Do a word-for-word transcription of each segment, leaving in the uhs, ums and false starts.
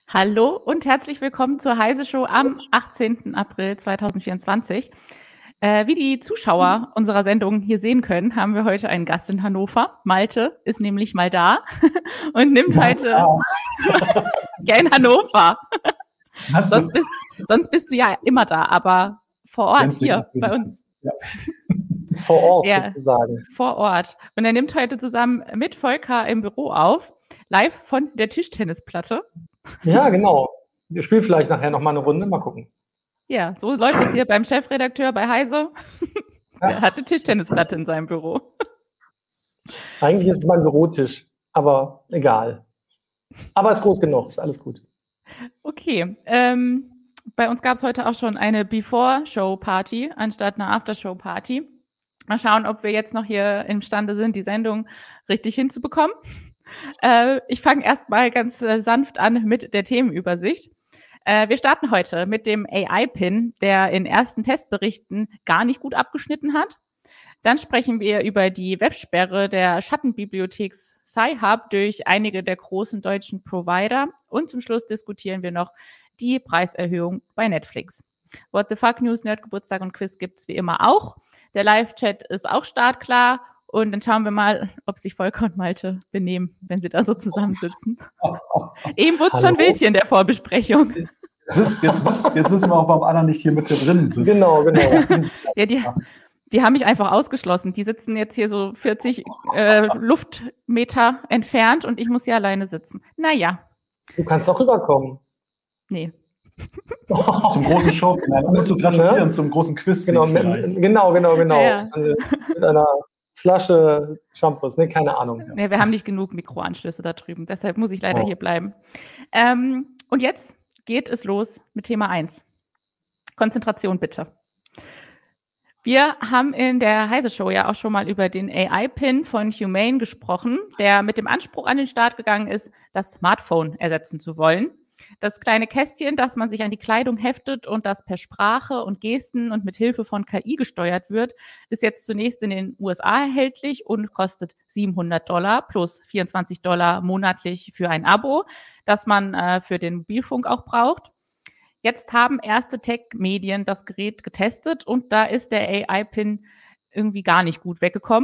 Hallo und herzlich willkommen zur Heise Show am achtzehnten April zweitausendvierundzwanzig. Äh, wie die Zuschauer unserer Sendung hier sehen können, haben wir heute einen Gast in Hannover. Malte ist nämlich mal da und nimmt Ja, heute klar. ja in Hannover. Hast Sonst du- bist, sonst bist du ja immer da, aber vor Ort Kennst du hier ja. bei uns. Ja. Vor Ort Ja. sozusagen. Vor Ort. Und er nimmt heute zusammen mit Volker im Büro auf, live von der Tischtennisplatte. Ja, genau. Wir spielen vielleicht nachher noch mal eine Runde. Mal gucken. Ja, so läuft es hier beim Chefredakteur bei Heise. Der hat eine Tischtennisplatte in seinem Büro. Eigentlich ist es mein Bürotisch, aber egal. Aber ist groß genug, ist alles gut. Okay, ähm, bei uns gab es heute auch schon eine Before-Show-Party anstatt einer After-Show-Party. Mal schauen, ob wir jetzt noch hier imstande sind, die Sendung richtig hinzubekommen. Äh, ich fange erstmal ganz äh, sanft an mit der Themenübersicht. Äh, wir starten heute mit dem A I-Pin, der in ersten Testberichten gar nicht gut abgeschnitten hat. Dann sprechen wir über die Websperre der Schattenbibliothek Sci-Hub durch einige der großen deutschen Provider. Und zum Schluss diskutieren wir noch die Preiserhöhung bei Netflix. What the Fuck News, Nerdgeburtstag und Quiz gibt's wie immer auch. Der Live-Chat ist auch startklar. Und dann schauen wir mal, ob sich Volker und Malte benehmen, wenn sie da so zusammensitzen. Eben wurde es schon Hallo? wild hier in der Vorbesprechung. Jetzt, wisst- jetzt, wisst- jetzt wissen wir auch, warum Anna nicht hier mit drin sitzt. Genau, genau. Ja, die, die haben mich einfach ausgeschlossen. Die sitzen jetzt hier so vierzig äh, Luftmeter entfernt und ich muss hier alleine sitzen. Naja, Du kannst auch rüberkommen. nee. Zum großen Showfinale. Um uns zu gratulieren zum großen Quiz. Genau, mit, genau, genau, genau. Ja. Also mit einer Flasche Shampoos. Nee, keine Ahnung. Nee, wir haben nicht genug Mikroanschlüsse da drüben. Deshalb muss ich leider Oh. hier bleiben. Ähm, und jetzt geht es los mit Thema eins. Konzentration bitte. Wir haben in der Heise Show ja auch schon mal über den A I-Pin von Humane gesprochen, der mit dem Anspruch an den Start gegangen ist, das Smartphone ersetzen zu wollen. Das kleine Kästchen, das man sich an die Kleidung heftet und das per Sprache und Gesten und mit Hilfe von K I gesteuert wird, ist jetzt zunächst in den U S A erhältlich und kostet siebenhundert Dollar plus vierundzwanzig Dollar monatlich für ein Abo, das man äh, für den Mobilfunk auch braucht. Jetzt haben erste Tech-Medien das Gerät getestet und da ist der A I-Pin irgendwie gar nicht gut weggekommen.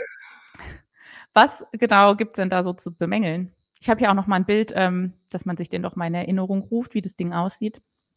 Was genau gibt's denn da so zu bemängeln? Ich habe hier auch noch mal ein Bild, ähm, dass man sich den doch mal in Erinnerung ruft, wie das Ding aussieht.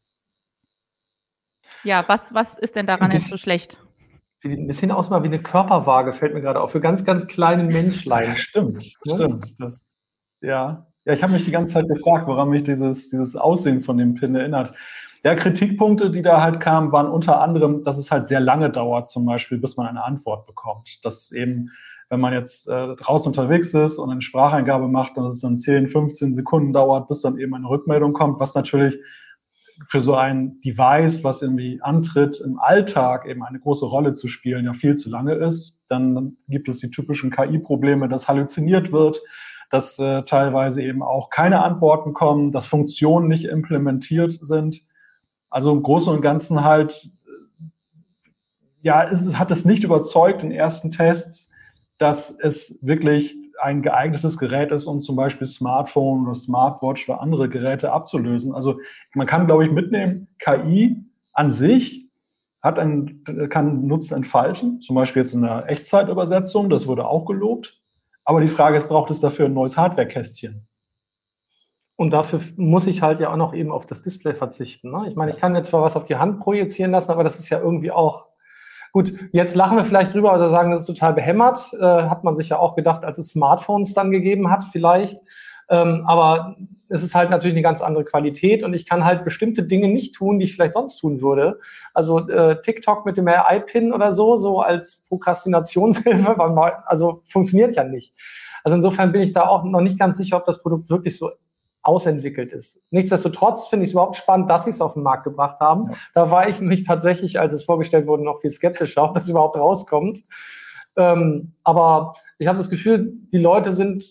Ja, was, was ist denn daran jetzt so schlecht? Sieht ein bisschen aus mal wie eine Körperwaage, fällt mir gerade auf. Für ganz, ganz kleine Menschlein. Stimmt, Ne? stimmt. Das, ja. ja, ich habe mich die ganze Zeit gefragt, woran mich dieses, dieses Aussehen von dem Pin erinnert. Ja, Kritikpunkte, die da halt kamen, waren unter anderem, dass es halt sehr lange dauert, zum Beispiel, bis man eine Antwort bekommt. Dass eben, wenn man jetzt äh, draußen unterwegs ist und eine Spracheingabe macht, dass es dann zehn, fünfzehn Sekunden dauert, bis dann eben eine Rückmeldung kommt, was natürlich für so ein Device, was irgendwie antritt, im Alltag eben eine große Rolle zu spielen, ja viel zu lange ist. Dann gibt es die typischen K I-Probleme, dass halluziniert wird, dass äh, teilweise eben auch keine Antworten kommen, dass Funktionen nicht implementiert sind. Also im Großen und Ganzen halt, ja, es hat es nicht überzeugt in ersten Tests, dass es wirklich ein geeignetes Gerät ist, um zum Beispiel Smartphone oder Smartwatch oder andere Geräte abzulösen. Also man kann, glaube ich, mitnehmen, K I an sich hat einen, kann Nutzen entfalten, zum Beispiel jetzt in der Echtzeitübersetzung, das wurde auch gelobt. Aber die Frage ist, braucht es dafür ein neues Hardware-Kästchen? Und dafür muss ich halt ja auch noch eben auf das Display verzichten. Ne? Ich meine, ich kann jetzt zwar was auf die Hand projizieren lassen, aber das ist ja irgendwie auch gut. Jetzt lachen wir vielleicht drüber oder sagen, das ist total behämmert. Äh, hat man sich ja auch gedacht, als es Smartphones dann gegeben hat, vielleicht. Ähm, aber es ist halt natürlich eine ganz andere Qualität und ich kann halt bestimmte Dinge nicht tun, die ich vielleicht sonst tun würde. Also äh, TikTok mit dem A I-Pin oder so, so als Prokrastinationshilfe, weil man, also funktioniert ja nicht. Also insofern bin ich da auch noch nicht ganz sicher, ob das Produkt wirklich so ausentwickelt ist. Nichtsdestotrotz finde ich es überhaupt spannend, dass sie es auf den Markt gebracht haben. Ja. Da war ich nämlich tatsächlich, als es vorgestellt wurde, noch viel skeptischer, ob das überhaupt rauskommt. Ähm, aber ich habe das Gefühl, die Leute sind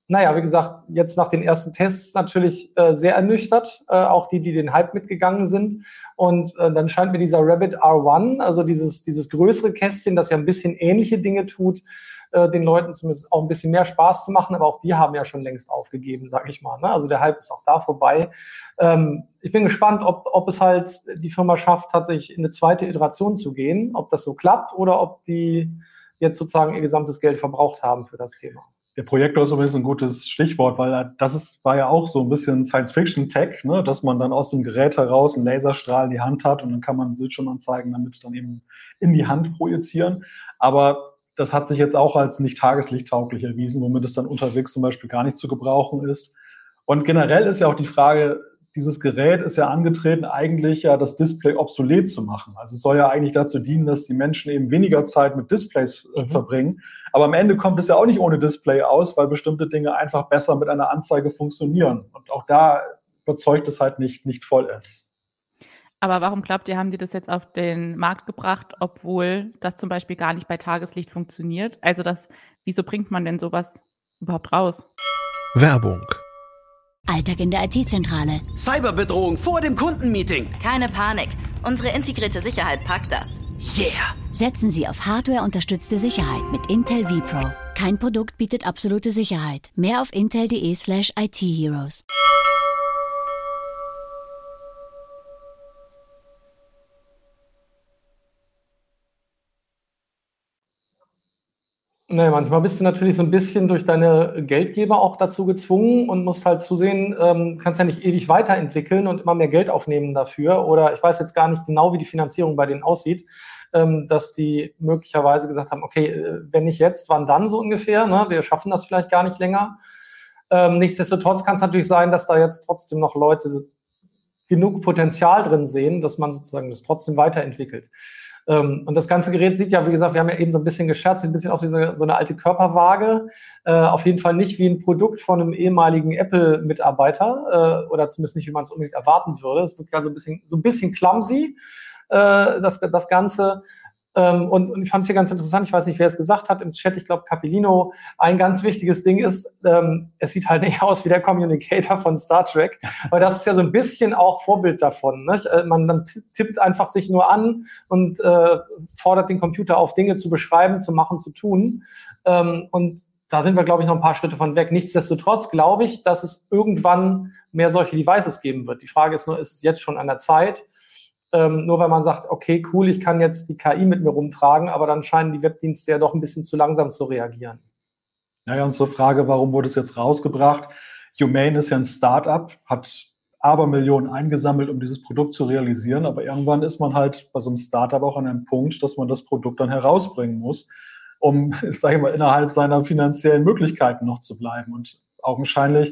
naja, wie gesagt, jetzt nach den ersten Tests natürlich äh, sehr ernüchtert, äh, auch die, die den Hype mitgegangen sind. Und äh, dann scheint mir dieser Rabbit R eins, also dieses, dieses größere Kästchen, das ja ein bisschen ähnliche Dinge tut, äh, den Leuten zumindest auch ein bisschen mehr Spaß zu machen. Aber auch die haben ja schon längst aufgegeben, sag ich mal. Ne? Also der Hype ist auch da vorbei. Ähm, ich bin gespannt, ob, ob es halt die Firma schafft, tatsächlich in eine zweite Iteration zu gehen, ob das so klappt oder ob die jetzt sozusagen ihr gesamtes Geld verbraucht haben für das Thema. Der Projektor ist übrigens ein gutes Stichwort, weil das ist, war ja auch so ein bisschen Science-Fiction-Tech, ne, dass man dann aus dem Gerät heraus einen Laserstrahl in die Hand hat und dann kann man Bildschirmanzeigen damit dann eben in die Hand projizieren. Aber das hat sich jetzt auch als nicht tageslichttauglich erwiesen, womit es dann unterwegs zum Beispiel gar nicht zu gebrauchen ist. Und generell ist ja auch die Frage, dieses Gerät ist ja angetreten, eigentlich ja das Display obsolet zu machen. Also es soll ja eigentlich dazu dienen, dass die Menschen eben weniger Zeit mit Displays äh, mhm. verbringen. Aber am Ende kommt es ja auch nicht ohne Display aus, weil bestimmte Dinge einfach besser mit einer Anzeige funktionieren. Und auch da überzeugt es halt nicht, nicht vollends. Aber warum glaubt ihr, haben die das jetzt auf den Markt gebracht, obwohl das zum Beispiel gar nicht bei Tageslicht funktioniert? Also das, wieso bringt man denn sowas überhaupt raus? Werbung. Alltag in der I T-Zentrale. Cyberbedrohung vor dem Kundenmeeting. Keine Panik. Unsere integrierte Sicherheit packt das. Yeah! Setzen Sie auf Hardware-unterstützte Sicherheit mit Intel vPro. Kein Produkt bietet absolute Sicherheit. Mehr auf intel.de slash itheroes. Nee, manchmal bist du natürlich so ein bisschen durch deine Geldgeber auch dazu gezwungen und musst halt zusehen, ähm, kannst ja nicht ewig weiterentwickeln und immer mehr Geld aufnehmen dafür. Oder ich weiß jetzt gar nicht genau, wie die Finanzierung bei denen aussieht, ähm, dass die möglicherweise gesagt haben, okay, wenn nicht jetzt, wann dann so ungefähr? Ne? Wir schaffen das vielleicht gar nicht länger. Ähm, nichtsdestotrotz kann es natürlich sein, dass da jetzt trotzdem noch Leute genug Potenzial drin sehen, dass man sozusagen das trotzdem weiterentwickelt. Und das ganze Gerät sieht ja, wie gesagt, wir haben ja eben so ein bisschen gescherzt, sieht ein bisschen aus wie so, so eine alte Körperwaage. Äh, auf jeden Fall nicht wie ein Produkt von einem ehemaligen Apple-Mitarbeiter äh, oder zumindest nicht, wie man es unbedingt erwarten würde. Es wirkt ja so ein bisschen, so ein bisschen clumsy, äh, das, das Ganze. Ähm, und, und ich fand es hier ganz interessant, ich weiß nicht, wer es gesagt hat im Chat, ich glaube Capellino, ein ganz wichtiges Ding ist, ähm, es sieht halt nicht aus wie der Communicator von Star Trek, weil das ist ja so ein bisschen auch Vorbild davon. Ne? Man dann tippt einfach sich nur an und äh, fordert den Computer auf, Dinge zu beschreiben, zu machen, zu tun. Ähm, und da sind wir, glaube ich, noch ein paar Schritte von weg. Nichtsdestotrotz glaube ich, dass es irgendwann mehr solche Devices geben wird. Die Frage ist nur, ist es jetzt schon an der Zeit? Ähm, nur weil man sagt, okay, cool, ich kann jetzt die K I mit mir rumtragen, aber dann scheinen die Webdienste ja doch ein bisschen zu langsam zu reagieren. Naja, und zur Frage, warum wurde es jetzt rausgebracht? Humane ist ja ein Start-up, hat Abermillionen eingesammelt, um dieses Produkt zu realisieren, aber irgendwann ist man halt bei so einem Start-up auch an einem Punkt, dass man das Produkt dann herausbringen muss, um, ich sage mal, innerhalb seiner finanziellen Möglichkeiten noch zu bleiben. Und augenscheinlich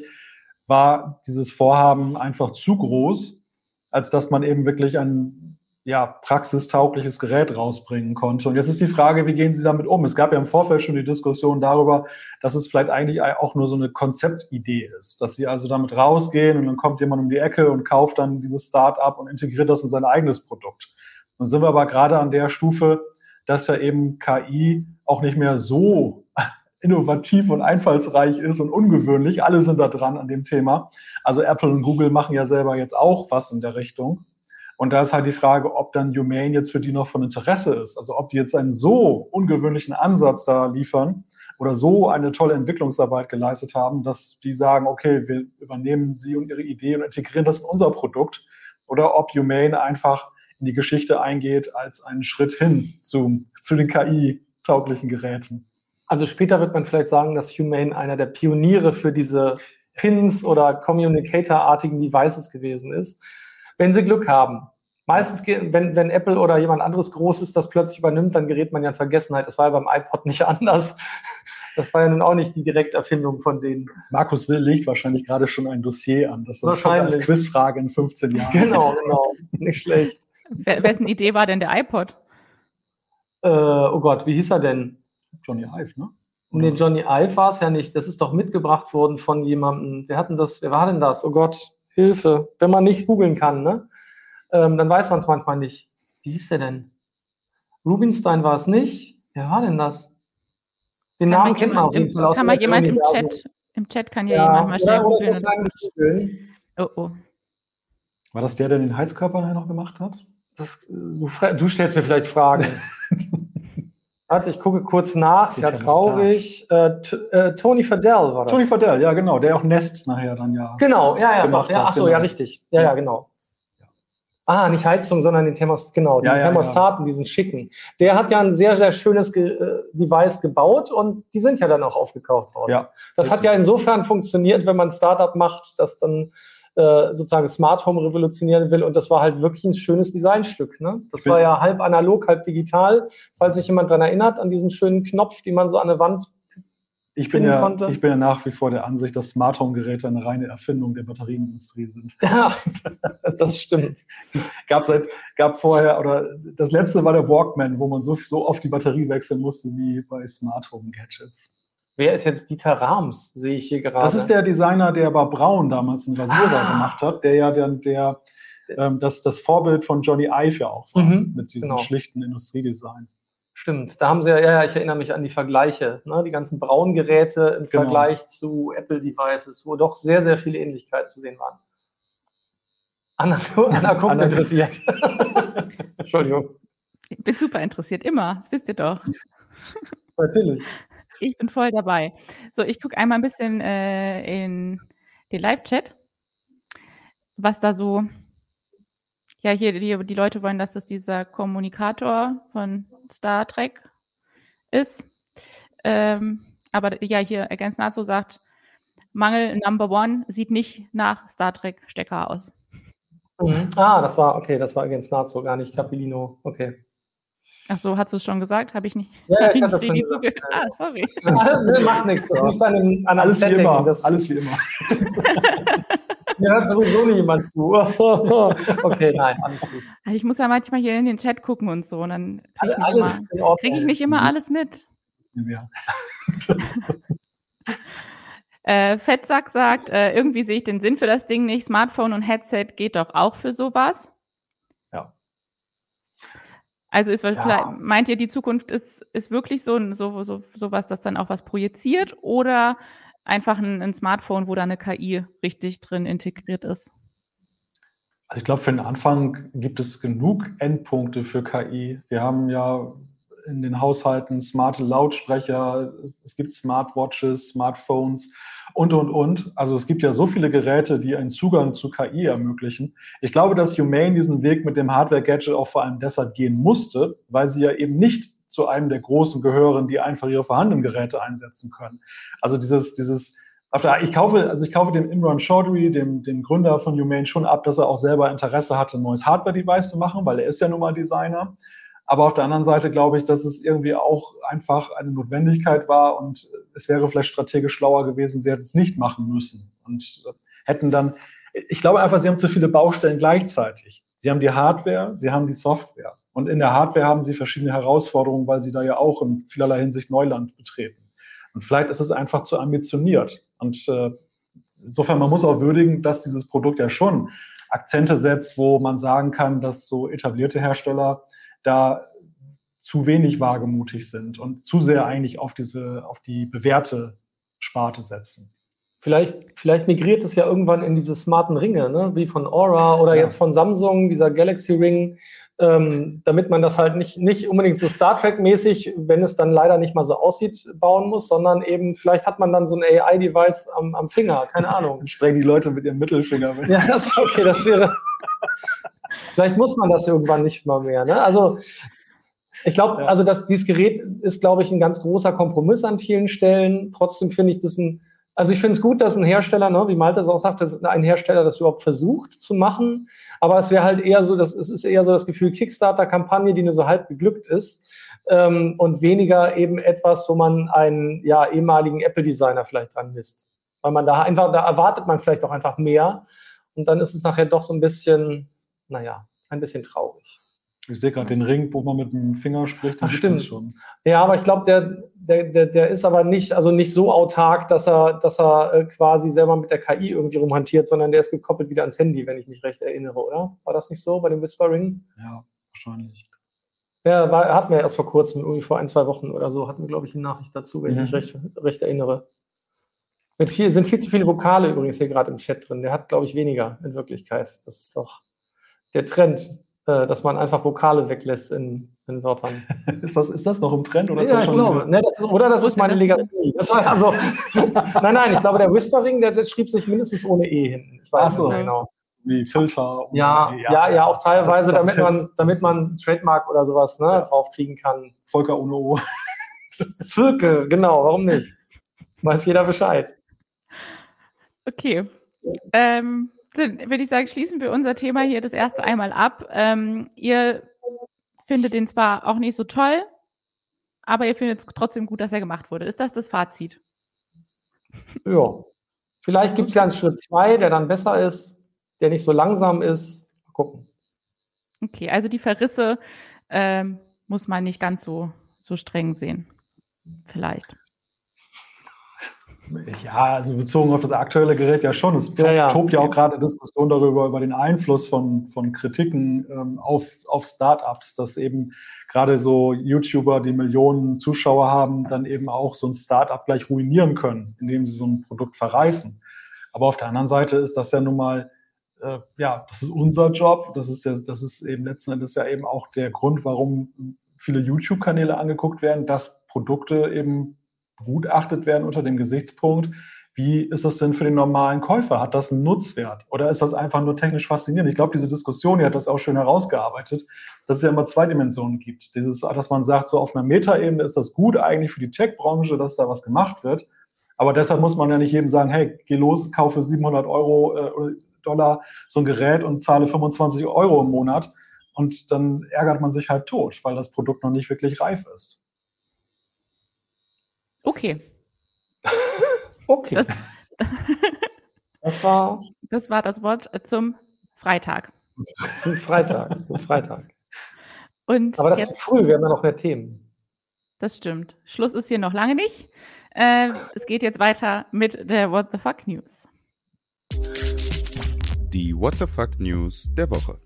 war dieses Vorhaben einfach zu groß, als dass man eben wirklich ein ja, praxistaugliches Gerät rausbringen konnte. Und jetzt ist die Frage, wie gehen Sie damit um? Es gab ja im Vorfeld schon die Diskussion darüber, dass es vielleicht eigentlich auch nur so eine Konzeptidee ist, dass Sie also damit rausgehen und dann kommt jemand um die Ecke und kauft dann dieses Start-up und integriert das in sein eigenes Produkt. Dann sind wir aber gerade an der Stufe, dass ja eben K I auch nicht mehr so innovativ und einfallsreich ist und ungewöhnlich. Alle sind da dran an dem Thema. Also Apple und Google machen ja selber jetzt auch was in der Richtung. Und da ist halt die Frage, ob dann Humane jetzt für die noch von Interesse ist. Also ob die jetzt einen so ungewöhnlichen Ansatz da liefern oder so eine tolle Entwicklungsarbeit geleistet haben, dass die sagen, okay, wir übernehmen sie und ihre Idee und integrieren das in unser Produkt. Oder ob Humane einfach in die Geschichte eingeht als einen Schritt hin zu, zu den K I-tauglichen Geräten. Also später wird man vielleicht sagen, dass Humane einer der Pioniere für diese Pins oder Communicator-artigen Devices gewesen ist, wenn sie Glück haben. Meistens, wenn, wenn Apple oder jemand anderes Großes das plötzlich übernimmt, dann gerät man ja in Vergessenheit. Das war ja beim iPod nicht anders. Das war ja nun auch nicht die Direkterfindung von denen. Markus Will legt wahrscheinlich gerade schon ein Dossier an. Das ist eine Quizfrage in fünfzehn Jahren. Genau, genau. Nicht schlecht. Wessen Idee war denn der iPod? Äh, oh Gott, wie hieß er denn? Johnny Ive, ne? Oder? Nee, Johnny Ive war es ja nicht. Das ist doch mitgebracht worden von jemandem. Wer hatten das? Wer war denn das? Oh Gott, Hilfe. Wenn man nicht googeln kann, ne? Ähm, dann weiß man es manchmal nicht. Wie hieß der denn? Rubinstein war es nicht. Wer war denn das? Den kann Namen kennt man auf jeden Fall aus. Kann mal jemand im Chat, Im Chat kann ja, Ja, jemand mal schnell oder- oder googeln. das und das lang nach- googeln. Oh, oh. War das der, der den Heizkörper nachher noch gemacht hat? Das, du, fra- du stellst mir vielleicht Fragen. Warte, ich gucke kurz nach. Ist Der ja Thermostat. traurig. Äh, T- äh, Tony Fadell war das. Tony Fadell, ja genau, der auch Nest nachher dann ja. Genau, ja, ja, gemacht doch. Ja, hat, ach so, genau. ja, richtig. Ja, ja, genau. Ah, nicht Heizung, sondern den Thermostat, genau, Ja, diesen ja, Thermostaten, diesen schicken. Der hat ja ein sehr, sehr schönes Ge äh, Device gebaut und die sind ja dann auch aufgekauft worden. Ja, das hat ja insofern funktioniert, wenn man ein Startup macht, das dann äh, sozusagen Smart Home revolutionieren will und das war halt wirklich ein schönes Designstück. Ne? Das bin- war ja halb analog, halb digital. Falls sich jemand daran erinnert, an diesen schönen Knopf, den man so an der Wand Ich bin, finden ja, konnte. ich bin ja nach wie vor der Ansicht, dass Smart Home Geräte eine reine Erfindung der Batterienindustrie sind. Ja, das stimmt. Gab seit, gab vorher, oder das letzte war der Walkman, wo man so, so oft die Batterie wechseln musste wie bei Smart Home Gadgets. Wer ist jetzt Dieter Rams, sehe ich hier gerade. Das ist der Designer, der bei Braun damals einen Rasierer Ah. gemacht hat, der ja der, der ähm, das, das Vorbild von Johnny Ive ja auch war, Mhm, mit diesem genau. schlichten Industriedesign. Stimmt, da haben sie ja, ja, ja, ich erinnere mich an die Vergleiche, ne? Die ganzen Braun-Geräte im Genau. Vergleich zu Apple-Devices, wo doch sehr, sehr viele Ähnlichkeiten zu sehen waren. Anna, Anna guckt Anna- interessiert. Entschuldigung. Ich bin super interessiert, immer. Das wisst ihr doch. Natürlich. Ich bin voll dabei. So, ich gucke einmal ein bisschen äh, in den Live-Chat, was da so. Ja, hier, die, die Leute wollen, dass das dieser Kommunikator von Star Trek ist. Ähm, aber ja, hier, Against Nazo sagt, Mangel Number One sieht nicht nach Star Trek Stecker aus. Mhm. Ah, das war, okay, das war Against Nazo, gar nicht Capellino. Okay. Ach so, hast du es schon gesagt? Habe ich nicht, Ja, hab ich ich hatte das nicht schon richtig gesagt. zugehört. Ah, sorry. Ne, macht nichts, das Ja. liegt an einem anderen Alles wie Setting. immer. Das Alles ist, wie immer. mir hört sowieso nie jemand zu. Okay, nein, alles gut. Also ich muss ja manchmal hier in den Chat gucken und so, und dann kriege ich, nicht Alles immer- in Ordnung. krieg ich nicht immer Mhm. alles mit. Ja. Äh, Fettsack sagt, äh, irgendwie sehe ich den Sinn für das Ding nicht. Smartphone und Headset geht doch auch für sowas. Ja. Also ist, Ja. vielleicht, meint ihr, die Zukunft ist, ist wirklich so, so, so sowas, das dann auch was projiziert, oder einfach ein, ein Smartphone, wo da eine K I richtig drin integriert ist? Also ich glaube, für den Anfang gibt es genug Endpunkte für K I. Wir haben ja in den Haushalten smarte Lautsprecher, es gibt Smartwatches, Smartphones und, und, und. Also es gibt ja so viele Geräte, die einen Zugang zu K I ermöglichen. Ich glaube, dass Humane diesen Weg mit dem Hardware-Gadget auch vor allem deshalb gehen musste, weil sie ja eben nicht zu einem der Großen gehören, die einfach ihre vorhandenen Geräte einsetzen können. Also dieses, dieses, ich kaufe, also ich kaufe dem Imran Chaudhry, dem, dem Gründer von Humane, schon ab, dass er auch selber Interesse hatte, ein neues Hardware-Device zu machen, weil er ist ja nun mal Designer. Aber auf der anderen Seite glaube ich, dass es irgendwie auch einfach eine Notwendigkeit war und es wäre vielleicht strategisch schlauer gewesen, sie hätten es nicht machen müssen und hätten dann, ich glaube einfach, sie haben zu viele Baustellen gleichzeitig. Sie haben die Hardware, sie haben die Software und in der Hardware haben sie verschiedene Herausforderungen, weil sie da ja auch in vielerlei Hinsicht Neuland betreten. Und vielleicht ist es einfach zu ambitioniert und äh, insofern, man muss auch würdigen, dass dieses Produkt ja schon Akzente setzt, wo man sagen kann, dass so etablierte Hersteller da zu wenig wagemutig sind und zu sehr eigentlich auf diese, auf die bewährte Sparte setzen. Vielleicht, vielleicht migriert es ja irgendwann in diese smarten Ringe, ne? Wie von Aura oder Ja. jetzt von Samsung, dieser Galaxy Ring, ähm, damit man das halt nicht, nicht unbedingt so Star Trek-mäßig, wenn es dann leider nicht mal so aussieht, bauen muss, sondern eben, vielleicht hat man dann so ein A I-Device am, am Finger, keine Ahnung. Dann sprengen die Leute mit ihrem Mittelfinger. Ja, das ist okay, das wäre. Vielleicht muss man das irgendwann nicht mal mehr. Ne? Also ich glaube, Ja. also das, dieses Gerät ist, glaube ich, ein ganz großer Kompromiss an vielen Stellen. Trotzdem finde ich das ein, also ich finde es gut, dass ein Hersteller, ne, wie Malte es auch sagt, dass ein Hersteller das überhaupt versucht zu machen. Aber es wäre halt eher so, das, es ist eher so das Gefühl Kickstarter-Kampagne, die nur so halb geglückt ist. Ähm, und weniger eben etwas, wo man einen ja, ehemaligen Apple-Designer vielleicht dran misst. Weil man da einfach, da erwartet man vielleicht auch einfach mehr. Und dann ist es nachher doch so ein bisschen, naja, ein bisschen traurig. Ich sehe gerade den Ring, wo man mit dem Finger spricht. den Ach, gibt stimmt. es schon. Ja, aber ich glaube, der, der, der, der ist aber nicht, also nicht so autark, dass er, dass er äh, quasi selber mit der K I irgendwie rumhantiert, sondern der ist gekoppelt wieder ans Handy, wenn ich mich recht erinnere, oder? War das nicht so bei dem Whisper Ring? Ja, wahrscheinlich. Ja, war, hatten wir erst vor kurzem, irgendwie vor ein, zwei Wochen oder so, hatten wir, glaube ich, eine Nachricht dazu, wenn Mhm. ich mich recht, recht erinnere. Mit viel, sind viel zu viele Vokale übrigens hier gerade im Chat drin. Der hat, glaube ich, weniger in Wirklichkeit. Das ist doch der Trend, äh, dass man einfach Vokale weglässt in, in Wörtern. ist, das, ist das noch im Trend? Oder ja, ist das ich schon glaube. so? Ne, das ist, oder das ist meine Legacy. Das war also, nein, nein, ich glaube, der Whispering, der, der schrieb sich mindestens ohne E hinten. Ich weiß Ach so. es genau. Wie Filter. Ja, ja, ja, ja, auch teilweise, das, das damit man, hilft, damit man Trademark oder sowas ne, Ja. draufkriegen kann. Volker ohne O. Völke, genau, warum nicht? Weiß jeder Bescheid. Okay. Ähm, dann würde ich sagen, schließen wir unser Thema hier das erste einmal ab. Ähm, ihr findet den zwar auch nicht so toll, aber ihr findet es trotzdem gut, dass er gemacht wurde. Ist das das Fazit? Ja. Vielleicht gibt es ja einen Schritt zwei, der dann besser ist, der nicht so langsam ist. Mal gucken. Okay, also die Verrisse ähm, muss man nicht ganz so, so streng sehen. Vielleicht. Ja, also bezogen auf das aktuelle Gerät ja schon. Es Ja, ja. tobt ja auch gerade Diskussion darüber, über den Einfluss von, von Kritiken ähm, auf, auf Startups, dass eben gerade so YouTuber, die Millionen Zuschauer haben, dann eben auch so ein Startup gleich ruinieren können, indem sie so ein Produkt verreißen. Aber auf der anderen Seite ist das ja nun mal, äh, ja, das ist unser Job. Das ist, der, das ist eben letzten Endes ja eben auch der Grund, warum viele YouTube-Kanäle angeguckt werden, dass Produkte eben begutachtet werden unter dem Gesichtspunkt, wie ist das denn für den normalen Käufer? Hat das einen Nutzwert? Oder ist das einfach nur technisch faszinierend? Ich glaube, diese Diskussion, die hat das auch schön herausgearbeitet, dass es ja immer zwei Dimensionen gibt. Dieses, dass man sagt, so auf einer Metaebene ist das gut eigentlich für die Tech-Branche, dass da was gemacht wird. Aber deshalb muss man ja nicht jedem sagen, hey, geh los, kaufe siebenhundert Euro äh, oder Dollar so ein Gerät und zahle fünfundzwanzig Euro im Monat. Und dann ärgert man sich halt tot, weil das Produkt noch nicht wirklich reif ist. Okay. Okay. Das, Das war das war das Wort zum Freitag. zum Freitag. Zum Freitag. Und Aber das jetzt, ist früh, wir haben ja noch mehr Themen. das stimmt. Schluss ist hier noch lange nicht. Äh, es geht jetzt weiter mit der What the Fuck News. Die What the Fuck News der Woche.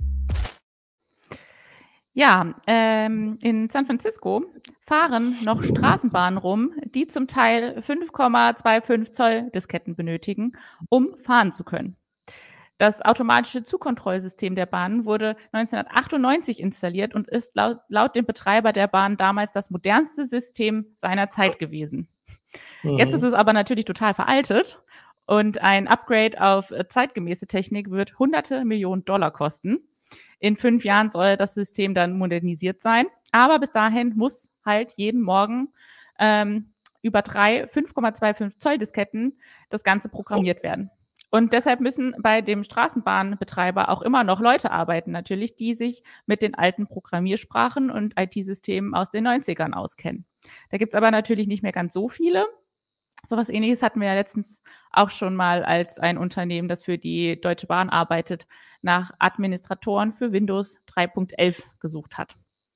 Ja, ähm, in San Francisco fahren noch Straßenbahnen rum, die zum Teil fünf Komma fünfundzwanzig Zoll Disketten benötigen, um fahren zu können. Das automatische Zugkontrollsystem der Bahn wurde neunzehnhundertachtundneunzig installiert und ist laut, laut dem Betreiber der Bahn damals das modernste System seiner Zeit gewesen. Mhm. Jetzt ist es aber natürlich total veraltet und ein Upgrade auf zeitgemäße Technik wird hunderte Millionen Dollar kosten. In fünf Jahren soll das System dann modernisiert sein. Aber bis dahin muss halt jeden Morgen ähm, über drei fünf Komma fünfundzwanzig Zoll Disketten das Ganze programmiert werden. Und deshalb müssen bei dem Straßenbahnbetreiber auch immer noch Leute arbeiten, natürlich, die sich mit den alten Programmiersprachen und I T-Systemen aus den neunzigern auskennen. Da gibt's aber natürlich nicht mehr ganz so viele. Sowas Ähnliches hatten wir ja letztens auch schon mal, als ein Unternehmen, das für die Deutsche Bahn arbeitet, nach Administratoren für Windows drei Punkt elf gesucht hat.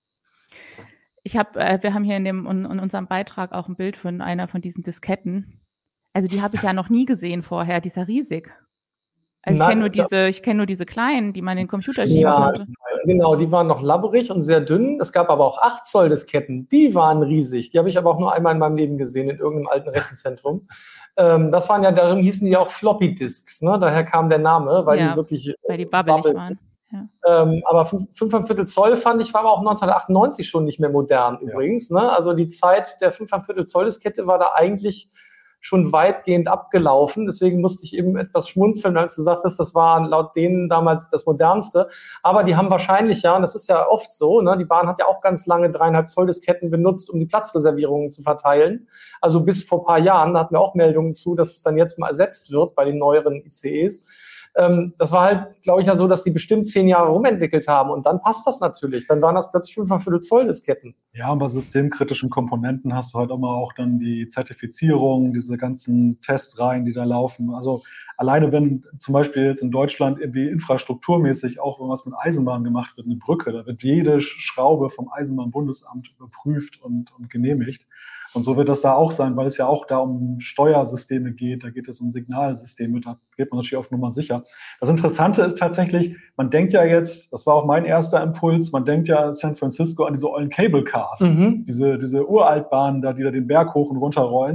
Ich habe, äh, wir haben hier in, dem, in, in unserem Beitrag auch ein Bild von einer von diesen Disketten. Also die habe ich ja noch nie gesehen vorher, die ist ja riesig. Also ich kenne nur diese, ich kenne nur diese kleinen, die man in den Computer schieben Ja, konnte. genau, die waren noch labberig und sehr dünn. Es gab aber auch acht Zoll Disketten, die waren riesig. Die habe ich aber auch nur einmal in meinem Leben gesehen, in irgendeinem alten Rechenzentrum. Ähm, das waren ja, darum hießen die auch Floppy Disks, ne? Daher kam der Name, weil Ja, die wirklich weil die babbelig babbelig waren. Ja. Ähm, aber fünfundviertel Zoll fand ich, war aber auch neunzehnhundertachtundneunzig schon nicht mehr modern übrigens. Ne? Also die Zeit der fünfundviertel Zoll Diskette war da eigentlich schon weitgehend abgelaufen. Deswegen musste ich eben etwas schmunzeln, als du sagtest, das war laut denen damals das Modernste. Aber die haben wahrscheinlich ja, und das ist ja oft so, ne, die Bahn hat ja auch ganz lange dreieinhalb Zoll Disketten benutzt, um die Platzreservierungen zu verteilen. Also bis vor ein paar Jahren hatten wir auch Meldungen zu, dass es dann jetzt mal ersetzt wird bei den neueren I C Es. Ähm, das war halt, glaube ich, ja so, dass die bestimmt zehn Jahre rumentwickelt haben. Und dann passt das natürlich. Dann waren das plötzlich fünfundviertel Zoll Disketten. Ja, und bei systemkritischen Komponenten hast du halt immer auch dann die Zertifizierung, diese ganzen Testreihen, die da laufen. Also alleine wenn zum Beispiel jetzt in Deutschland irgendwie infrastrukturmäßig auch wenn was mit Eisenbahn gemacht wird, eine Brücke, da wird jede Schraube vom Eisenbahnbundesamt überprüft und, und genehmigt. Und so wird das da auch sein, weil es ja auch da um Steuersysteme geht, da geht es um Signalsysteme, da geht man natürlich auf Nummer sicher. Das Interessante ist tatsächlich, man denkt ja jetzt, das war auch mein erster Impuls, man denkt ja in San Francisco an diese ollen Cable Cars, Mhm. diese, diese Uraltbahnen da, die da den Berg hoch und runter rollen.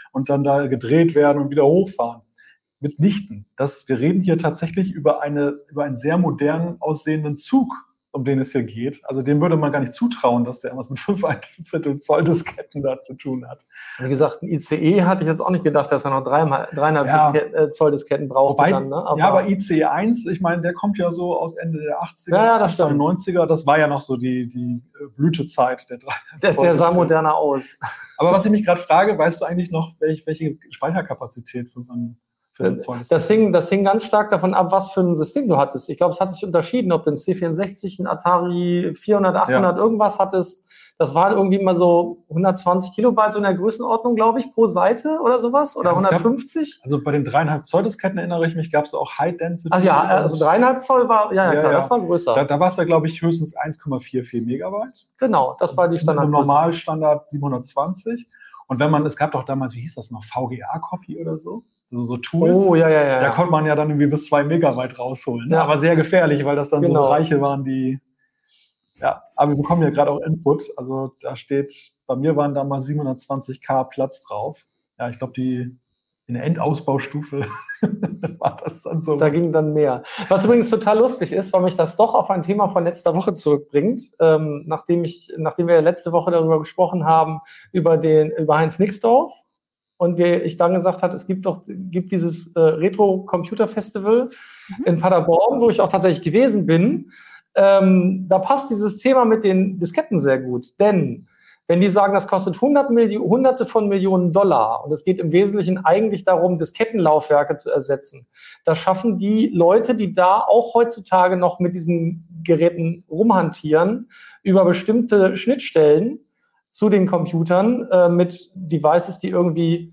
und dann da gedreht werden und wieder hochfahren. Mitnichten. Das, wir reden hier tatsächlich über, eine, über einen sehr modernen aussehenden Zug, um den es hier geht. Also dem würde man gar nicht zutrauen, dass der irgendwas mit fünf Viertel Zoll Disketten da zu tun hat. Wie gesagt, ein I C E hatte ich jetzt auch nicht gedacht, dass er noch dreieinhalb Ja. Disketten, äh, Zoll Disketten braucht. Wobei, dann, ne? aber, ja, aber I C E eins, ich meine, der kommt ja so aus Ende der achtziger, Ja, ja, das Anfang stimmt. neunziger. Das war ja noch so die, die Blütezeit der drei. der, der sah moderner aus. Aber was ich mich gerade frage, weißt du eigentlich noch, welche, welche Speicherkapazität für einen Zoll Das hing, das hing ganz stark davon ab, was für ein System du hattest. Ich glaube, es hat sich unterschieden, ob du ein C vierundsechzig, ein Atari vierhundert, achthundert Ja. irgendwas hattest. Das waren irgendwie mal so hundertzwanzig Kilobyte so in der Größenordnung, glaube ich, pro Seite oder sowas. Oder Ja, es gab- hundertfünfzig. Also bei den dreieinhalb Zoll Disketten erinnere ich mich, gab es auch High Density. Ach ja, also dreieinhalb Zoll war, ja, ja, Ja, klar, ja. das war größer. Da, da war es ja, glaube ich, höchstens eins Komma vierundvierzig Megabyte. Genau, das war die Im Standardgröße. Normalstandard siebenhundertzwanzig. Und wenn man, es gab doch damals, wie hieß das noch, V G A-Copy oder so? Also so Tools. Oh, ja, ja, ja. Da ja. konnte man ja dann irgendwie bis zwei Megabyte rausholen. Ne? Ja. Aber sehr gefährlich, weil das dann Genau. so Bereiche waren, die. Ja, aber wir bekommen ja gerade auch Input. Also da steht, bei mir waren da mal siebenhundertzwanzig K Platz drauf. Ja, ich glaube, die in der Endausbaustufe war das dann so. Da ging dann mehr. Was übrigens total lustig ist, weil mich das doch auf ein Thema von letzter Woche zurückbringt, ähm, nachdem ich, nachdem wir letzte Woche darüber gesprochen haben, über den, über Heinz Nixdorf. Und wir, ich dann gesagt habe, es gibt doch, gibt dieses äh, Retro-Computer-Festival Mhm. in Paderborn, wo ich auch tatsächlich gewesen bin. Ähm, da passt dieses Thema mit den Disketten sehr gut. Denn wenn die sagen, das kostet hundert Millionen, hunderte von Millionen Dollar und es geht im Wesentlichen eigentlich darum, Diskettenlaufwerke zu ersetzen, da schaffen die Leute, die da auch heutzutage noch mit diesen Geräten rumhantieren, über bestimmte Schnittstellen zu den Computern äh, mit Devices, die irgendwie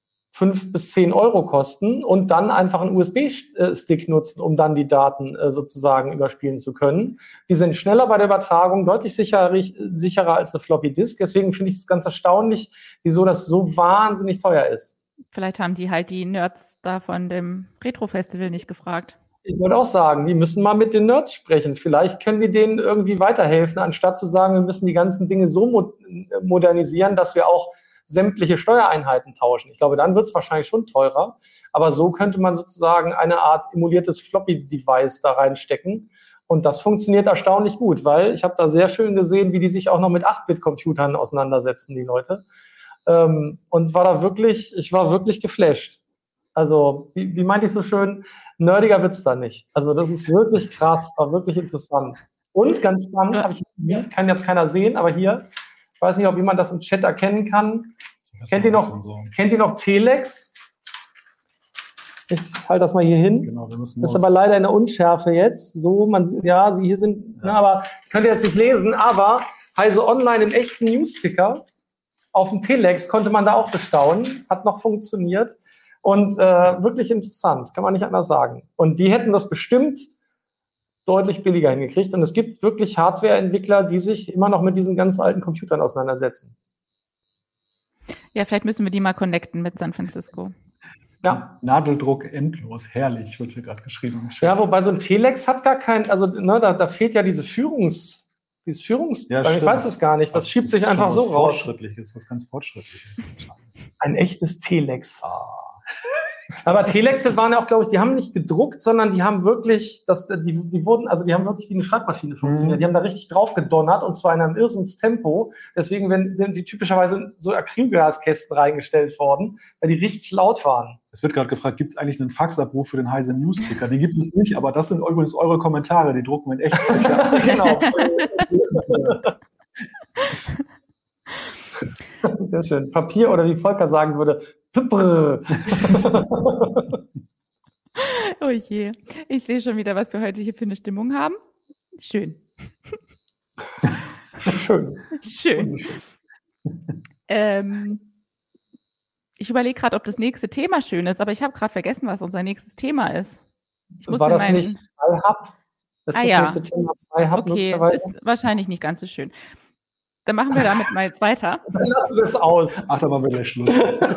fünf bis zehn Euro kosten und dann einfach einen U S B-Stick nutzen, um dann die Daten äh, sozusagen überspielen zu können. Die sind schneller bei der Übertragung, deutlich sicherer, sicherer als eine Floppy Disk. Deswegen finde ich es ganz erstaunlich, wieso das so wahnsinnig teuer ist. Vielleicht haben die halt die Nerds da von dem Retro-Festival nicht gefragt. Ich würde auch sagen, die müssen mal mit den Nerds sprechen. Vielleicht können die denen irgendwie weiterhelfen, anstatt zu sagen, wir müssen die ganzen Dinge so mo- modernisieren, dass wir auch sämtliche Steuereinheiten tauschen. Ich glaube, dann wird es wahrscheinlich schon teurer. Aber so könnte man sozusagen eine Art emuliertes Floppy-Device da reinstecken. Und das funktioniert erstaunlich gut, weil ich habe da sehr schön gesehen, wie die sich auch noch mit acht-Bit-Computern auseinandersetzen, die Leute. Ähm, und war da wirklich, ich war wirklich geflasht. Also, wie, wie meinte ich so schön, nerdiger wird's da nicht. Also, das ist wirklich krass, war wirklich interessant. Und ganz spannend, hab ich, kann jetzt keiner sehen, aber hier, ich weiß nicht, ob jemand das im Chat erkennen kann. Das Kennt war ihr ein noch, bisschen so. kennt ihr noch Telex? Ich halte das mal hier hin. Genau, wir müssen Das ist los. aber leider in der Unschärfe jetzt. So, man sieht, ja, sie hier sind, ne, aber ich könnte jetzt nicht lesen, aber Heise Online im echten Newsticker auf dem Telex konnte man da auch bestaunen, hat noch funktioniert und äh, wirklich interessant, kann man nicht anders sagen. Und die hätten das bestimmt deutlich billiger hingekriegt und es gibt wirklich Hardware-Entwickler, die sich immer noch mit diesen ganz alten Computern auseinandersetzen. Ja, vielleicht müssen wir die mal connecten mit San Francisco. Ja. Nadeldruck endlos, herrlich, wird hier gerade geschrieben. im Chat. Ja, wobei so ein Telex hat gar kein, also ne, da, da fehlt ja diese Führungs, dieses Führungs, Ja, ich stimmt. weiß es gar nicht, das schiebt sich ist einfach schon so was raus. Fortschrittliches, was ganz Fortschrittliches. Ein echtes Telex. Ah. Aber Telexe waren ja auch, glaube ich, die haben nicht gedruckt, sondern die haben wirklich, das, die, die wurden, also die haben wirklich wie eine Schreibmaschine funktioniert. Mhm. Die haben da richtig drauf gedonnert und zwar in einem Irrsinnstempo. Deswegen wenn, sind die typischerweise so Acrylglaskästen reingestellt worden, weil die richtig laut waren. Es wird gerade gefragt, gibt es eigentlich einen Faxabruf für den Heise Newsticker? Den gibt es nicht, aber das sind übrigens eure Kommentare, die drucken wir in echt. Genau. Sehr schön. Papier oder wie Volker sagen würde, Pipper. Oh je. Ich sehe schon wieder, was wir heute hier für eine Stimmung haben. Schön. Schön. Schön. ähm, ich überlege gerade, ob das nächste Thema schön ist, aber ich habe gerade vergessen, was unser nächstes Thema ist. Ich muss War in das meinen- nicht Sci-Hub? Das Ah das ja. nächste Thema Sci-Hub Okay, möglicherweise. ist wahrscheinlich nicht ganz so schön. Dann machen wir damit mal jetzt weiter. Dann lassen wir das aus. Ach, da war wieder Schluss.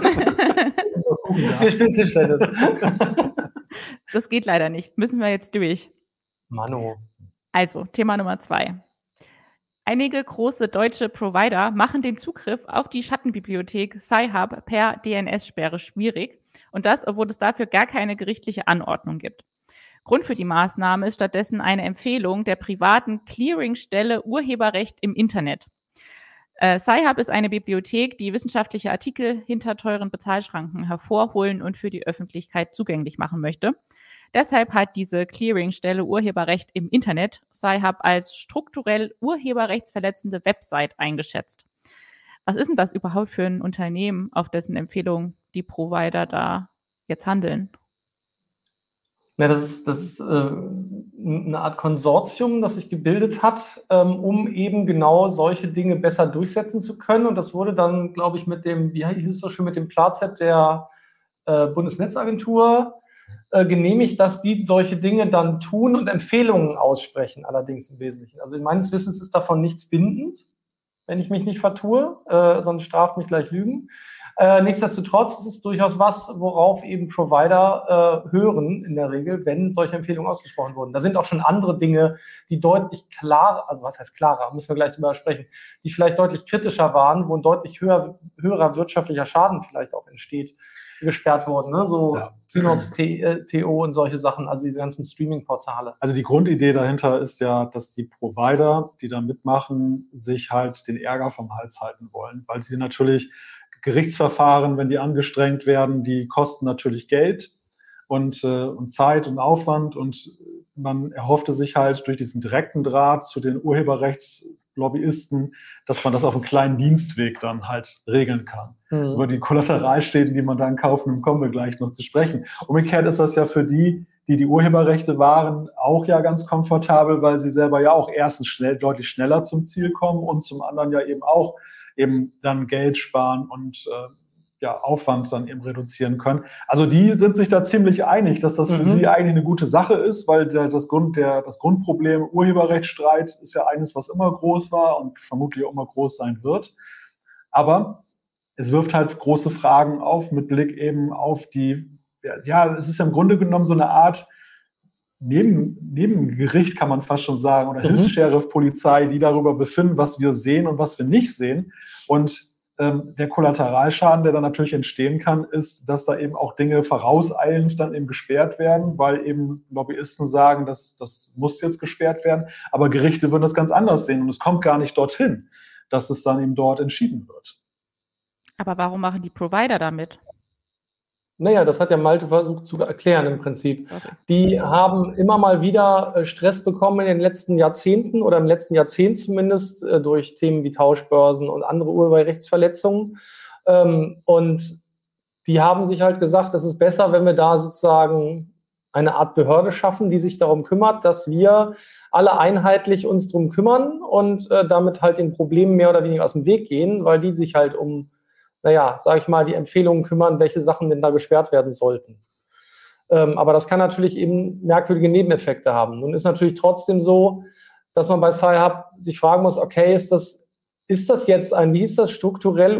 Wir spielen Tischtennis. Das geht leider nicht. Müssen wir jetzt durch. Mano. Also, Thema Nummer zwei. Einige große deutsche Provider machen den Zugriff auf die Schattenbibliothek Sci-Hub per D N S-Sperre schwierig. Und das, obwohl es dafür gar keine gerichtliche Anordnung gibt. Grund für die Maßnahme ist stattdessen eine Empfehlung der privaten Clearingstelle Urheberrecht im Internet. Äh, Sci-Hub ist eine Bibliothek, die wissenschaftliche Artikel hinter teuren Bezahlschranken hervorholen und für die Öffentlichkeit zugänglich machen möchte. Deshalb hat diese Clearingstelle Urheberrecht im Internet Sci-Hub als strukturell urheberrechtsverletzende Website eingeschätzt. Was ist denn das überhaupt für ein Unternehmen, auf dessen Empfehlung die Provider da jetzt handeln? Ja, das ist, das ist äh, eine Art Konsortium, das sich gebildet hat, ähm, um eben genau solche Dinge besser durchsetzen zu können. Und das wurde dann, glaube ich, mit dem, wie hieß es so schön, mit dem Plarzett der äh, Bundesnetzagentur äh, genehmigt, dass die solche Dinge dann tun und Empfehlungen aussprechen, allerdings im Wesentlichen. Also meines Wissens ist davon nichts bindend, wenn ich mich nicht vertue, äh, sonst straft mich gleich Lügen. Äh, nichtsdestotrotz ist es durchaus was, worauf eben Provider äh, hören in der Regel, wenn solche Empfehlungen ausgesprochen wurden. Da sind auch schon andere Dinge, die deutlich klarer, also was heißt klarer, müssen wir gleich drüber sprechen, die vielleicht deutlich kritischer waren, wo ein deutlich höher, höherer wirtschaftlicher Schaden vielleicht auch entsteht, gesperrt wurden. Ne? So ja. Kinox, T O und solche Sachen, also diese ganzen Streaming-Portale. Also die Grundidee dahinter ist ja, dass die Provider, die da mitmachen, sich halt den Ärger vom Hals halten wollen, weil sie natürlich Gerichtsverfahren, wenn die angestrengt werden, die kosten natürlich Geld und, äh, und Zeit und Aufwand und man erhoffte sich halt durch diesen direkten Draht zu den Urheberrechtslobbyisten, dass man das auf einem kleinen Dienstweg dann halt regeln kann. Mhm. Über die Kollateralschäden, die man dann kaufen, kommen wir gleich noch zu sprechen. Umgekehrt ist das ja für die, die die Urheberrechte wahren, auch ja ganz komfortabel, weil sie selber ja auch erstens schnell, deutlich schneller zum Ziel kommen und zum anderen ja eben auch eben dann Geld sparen und äh, ja, Aufwand dann eben reduzieren können. Also die sind sich da ziemlich einig, dass das für mhm. sie eigentlich eine gute Sache ist, weil der, das, Grund, der, das Grundproblem Urheberrechtsstreit ist ja eines, was immer groß war und vermutlich auch immer groß sein wird. Aber es wirft halt große Fragen auf mit Blick eben auf die, ja, ja es ist ja im Grunde genommen so eine Art Neben, Nebengericht, kann man fast schon sagen, oder mhm. Hilfs-Sheriff, Polizei, die darüber befinden, was wir sehen und was wir nicht sehen. Und ähm, der Kollateralschaden, der dann natürlich entstehen kann, ist, dass da eben auch Dinge vorauseilend dann eben gesperrt werden, weil eben Lobbyisten sagen, dass das muss jetzt gesperrt werden. Aber Gerichte würden das ganz anders sehen und es kommt gar nicht dorthin, dass es dann eben dort entschieden wird. Aber warum machen die Provider damit? Naja, das hat ja Malte versucht zu erklären im Prinzip. Okay. Die haben immer mal wieder Stress bekommen in den letzten Jahrzehnten oder im letzten Jahrzehnt zumindest durch Themen wie Tauschbörsen und andere Urheberrechtsverletzungen. Und die haben sich halt gesagt, es ist besser, wenn wir da sozusagen eine Art Behörde schaffen, die sich darum kümmert, dass wir alle einheitlich uns darum kümmern und damit halt den Problemen mehr oder weniger aus dem Weg gehen, weil die sich halt um naja, sage ich mal, die Empfehlungen kümmern, welche Sachen denn da gesperrt werden sollten. Ähm, aber das kann natürlich eben merkwürdige Nebeneffekte haben. Nun ist natürlich trotzdem so, dass man bei Sci-Hub sich fragen muss, okay, ist das, ist das jetzt ein, wie hieß das, strukturell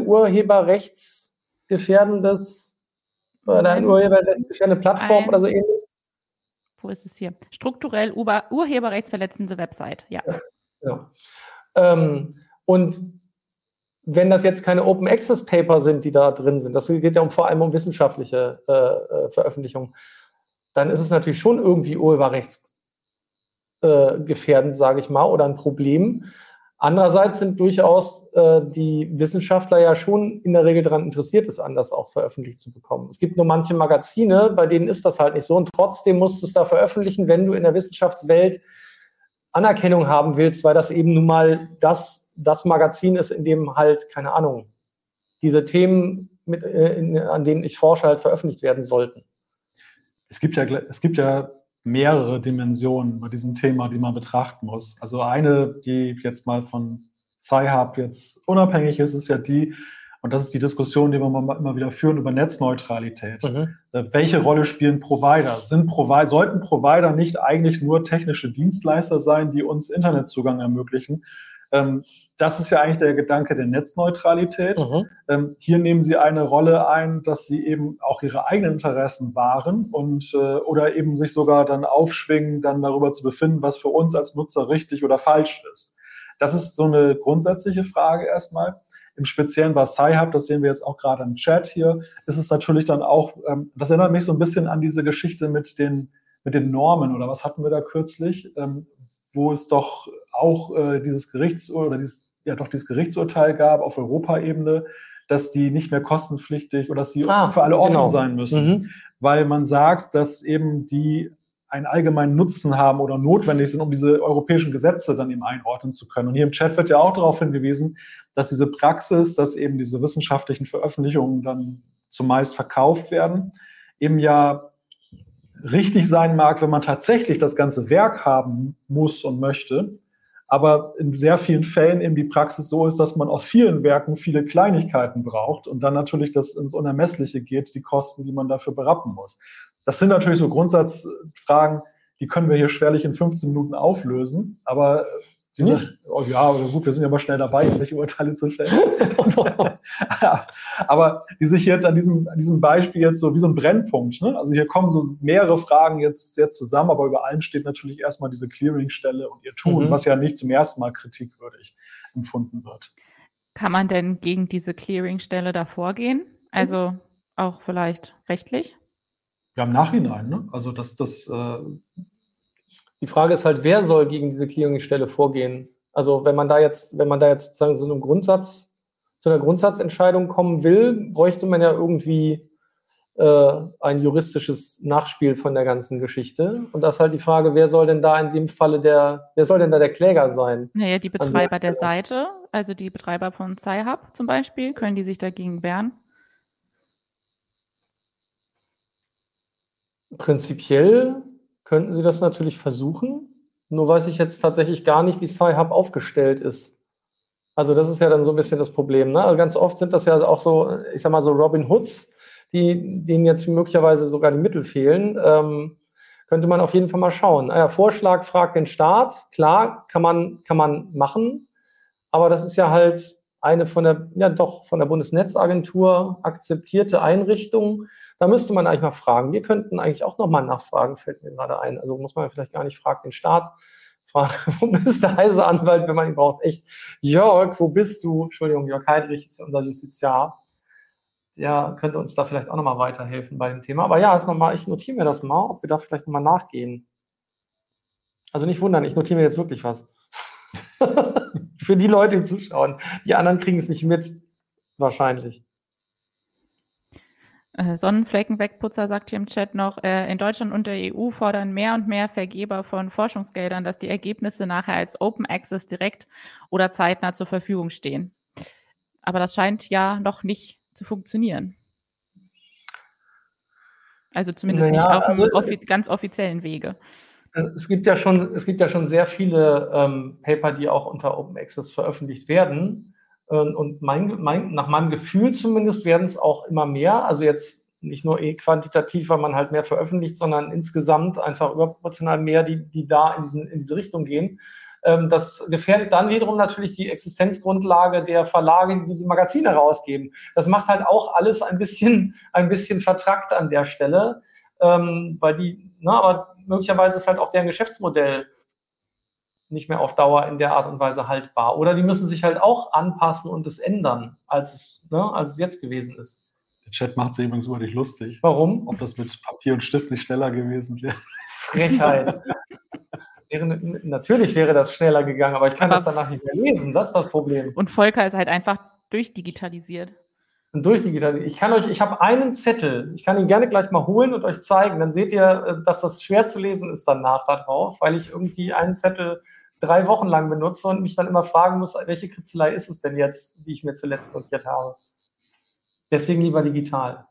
urheberrechtsgefährdendes, oder ein urheberrechtsgefährdende Plattform ein, oder so ähnlich? Wo ist es hier? Strukturell ur- urheberrechtsverletzende Website, ja. ja, ja. Ähm, und wenn das jetzt keine Open Access Paper sind, die da drin sind, das geht ja um, vor allem um wissenschaftliche äh, Veröffentlichungen, dann ist es natürlich schon irgendwie urheberrechtsgefährdend, äh, sage ich mal, oder ein Problem. Andererseits sind durchaus äh, die Wissenschaftler ja schon in der Regel daran interessiert, es anders auch veröffentlicht zu bekommen. Es gibt nur manche Magazine, bei denen ist das halt nicht so und trotzdem musst du es da veröffentlichen, wenn du in der Wissenschaftswelt Anerkennung haben willst, weil das eben nun mal das, das Magazin ist, in dem halt, keine Ahnung, diese Themen, mit, äh, in, an denen ich forsche, halt veröffentlicht werden sollten. Es gibt ja, es gibt ja mehrere Dimensionen bei diesem Thema, die man betrachten muss. Also eine, die jetzt mal von Sci-Hub jetzt unabhängig ist, ist ja die, und das ist die Diskussion, die wir immer wieder führen über Netzneutralität. Mhm. Welche Rolle spielen Provider? Sind Provider, sollten Provider nicht eigentlich nur technische Dienstleister sein, die uns Internetzugang ermöglichen? Ähm, das ist ja eigentlich der Gedanke der Netzneutralität. Mhm. Ähm, hier nehmen sie eine Rolle ein, dass sie eben auch ihre eigenen Interessen wahren und äh, oder eben sich sogar dann aufschwingen, dann darüber zu befinden, was für uns als Nutzer richtig oder falsch ist. Das ist so eine grundsätzliche Frage erstmal. Im Speziellen bei Sci-Hub, das sehen wir jetzt auch gerade im Chat hier, ist es natürlich dann auch, ähm, das erinnert mich so ein bisschen an diese Geschichte mit den, mit den Normen, oder was hatten wir da kürzlich, ähm, wo es doch auch äh, dieses Gerichts- oder dieses, ja doch dieses Gerichtsurteil gab auf Europaebene, dass die nicht mehr kostenpflichtig oder dass die Ah, für alle offen genau. sein müssen, Mhm. weil man sagt, dass eben die einen allgemeinen Nutzen haben oder notwendig sind, um diese europäischen Gesetze dann eben einordnen zu können. Und hier im Chat wird ja auch darauf hingewiesen, dass diese Praxis, dass eben diese wissenschaftlichen Veröffentlichungen dann zumeist verkauft werden, eben ja richtig sein mag, wenn man tatsächlich das ganze Werk haben muss und möchte, aber in sehr vielen Fällen eben die Praxis so ist, dass man aus vielen Werken viele Kleinigkeiten braucht und dann natürlich das ins Unermessliche geht, die Kosten, die man dafür berappen muss. Das sind natürlich so Grundsatzfragen, die können wir hier schwerlich in fünfzehn Minuten auflösen, aber diese, oh ja, gut, wir sind ja mal schnell dabei, welche Urteile zu fällen. Aber die sich jetzt an diesem, an diesem Beispiel jetzt so wie so ein Brennpunkt, ne? Also hier kommen so mehrere Fragen jetzt, jetzt zusammen, aber über allen steht natürlich erstmal diese Clearingstelle und ihr Tun, Mhm. was ja nicht zum ersten Mal kritikwürdig empfunden wird. Kann man denn gegen diese Clearingstelle da vorgehen? Also auch vielleicht rechtlich? Ja, im Nachhinein, ne? Also das, das äh, Die Frage ist halt, wer soll gegen diese Clearingstelle vorgehen? Also wenn man da jetzt, wenn man da jetzt sozusagen so einem Grundsatz, zu einer Grundsatzentscheidung kommen will, bräuchte man ja irgendwie äh, ein juristisches Nachspiel von der ganzen Geschichte. Und das ist halt die Frage, wer soll denn da in dem Falle der, wer soll denn da der Kläger sein? Naja, die Betreiber der Stelle. Seite, also die Betreiber von Sci-Hub zum Beispiel, können die sich dagegen wehren? Prinzipiell könnten sie das natürlich versuchen. Nur weiß ich jetzt tatsächlich gar nicht, wie Sci-Hub aufgestellt ist. Also das ist ja dann so ein bisschen das Problem. Ne? Also ganz oft sind das ja auch so, ich sag mal so Robin Hoods, die, denen jetzt möglicherweise sogar die Mittel fehlen. Ähm, könnte man auf jeden Fall mal schauen. Naja, Vorschlag fragt den Staat. Klar, kann man, kann man machen. Aber das ist ja halt eine von der, ja doch, von der Bundesnetzagentur akzeptierte Einrichtung. Da müsste man eigentlich mal fragen. Wir könnten eigentlich auch nochmal nachfragen, fällt mir gerade ein. Also muss man vielleicht gar nicht fragen den Staat, fragen, wo ist der heiße Anwalt, wenn man ihn braucht. Echt, Jörg, wo bist du? Entschuldigung, Jörg Heidrich ist ja unser Justiziar. Der könnte uns da vielleicht auch nochmal weiterhelfen bei dem Thema. Aber ja, ist noch mal, ich notiere mir das mal, ob wir da vielleicht nochmal nachgehen. Also nicht wundern, ich notiere mir jetzt wirklich was. Für die Leute, die zuschauen. Die anderen kriegen es nicht mit, wahrscheinlich. Äh, Sonnenfleckenwegputzer sagt hier im Chat noch, äh, in Deutschland und der E U fordern mehr und mehr Vergeber von Forschungsgeldern, dass die Ergebnisse nachher als Open Access direkt oder zeitnah zur Verfügung stehen. Aber das scheint ja noch nicht zu funktionieren. Also zumindest Naja, nicht auf dem also offi ganz offiziellen Wege. Es gibt ja schon, es gibt ja schon sehr viele ähm, Paper, die auch unter Open Access veröffentlicht werden. Ähm, und mein, mein, nach meinem Gefühl zumindest werden es auch immer mehr. Also jetzt nicht nur eh quantitativ, weil man halt mehr veröffentlicht, sondern insgesamt einfach überproportional mehr, die, die da in, diesen, in diese Richtung gehen. Ähm, das gefährdet dann wiederum natürlich die Existenzgrundlage der Verlage, die diese Magazine rausgeben. Das macht halt auch alles ein bisschen, ein bisschen vertrackt an der Stelle. Ähm, weil die, na, aber möglicherweise ist halt auch deren Geschäftsmodell nicht mehr auf Dauer in der Art und Weise haltbar. Oder die müssen sich halt auch anpassen und es ändern, als es, ne, als es jetzt gewesen ist. Der Chat macht sich übrigens über dich lustig. Warum? Ob das mit Papier und Stift nicht schneller gewesen wäre. Frechheit. wäre, natürlich wäre das schneller gegangen, aber ich kann aber das danach nicht mehr lesen. Das ist das Problem. Und Volker ist halt einfach durchdigitalisiert. Und durchdigitalisiert. Ich kann euch, ich habe einen Zettel, ich kann ihn gerne gleich mal holen und euch zeigen. Dann seht ihr, dass das schwer zu lesen ist danach da drauf, weil ich irgendwie einen Zettel drei Wochen lang benutze und mich dann immer fragen muss, welche Kritzelei ist es denn jetzt, die ich mir zuletzt notiert habe. Deswegen lieber digital.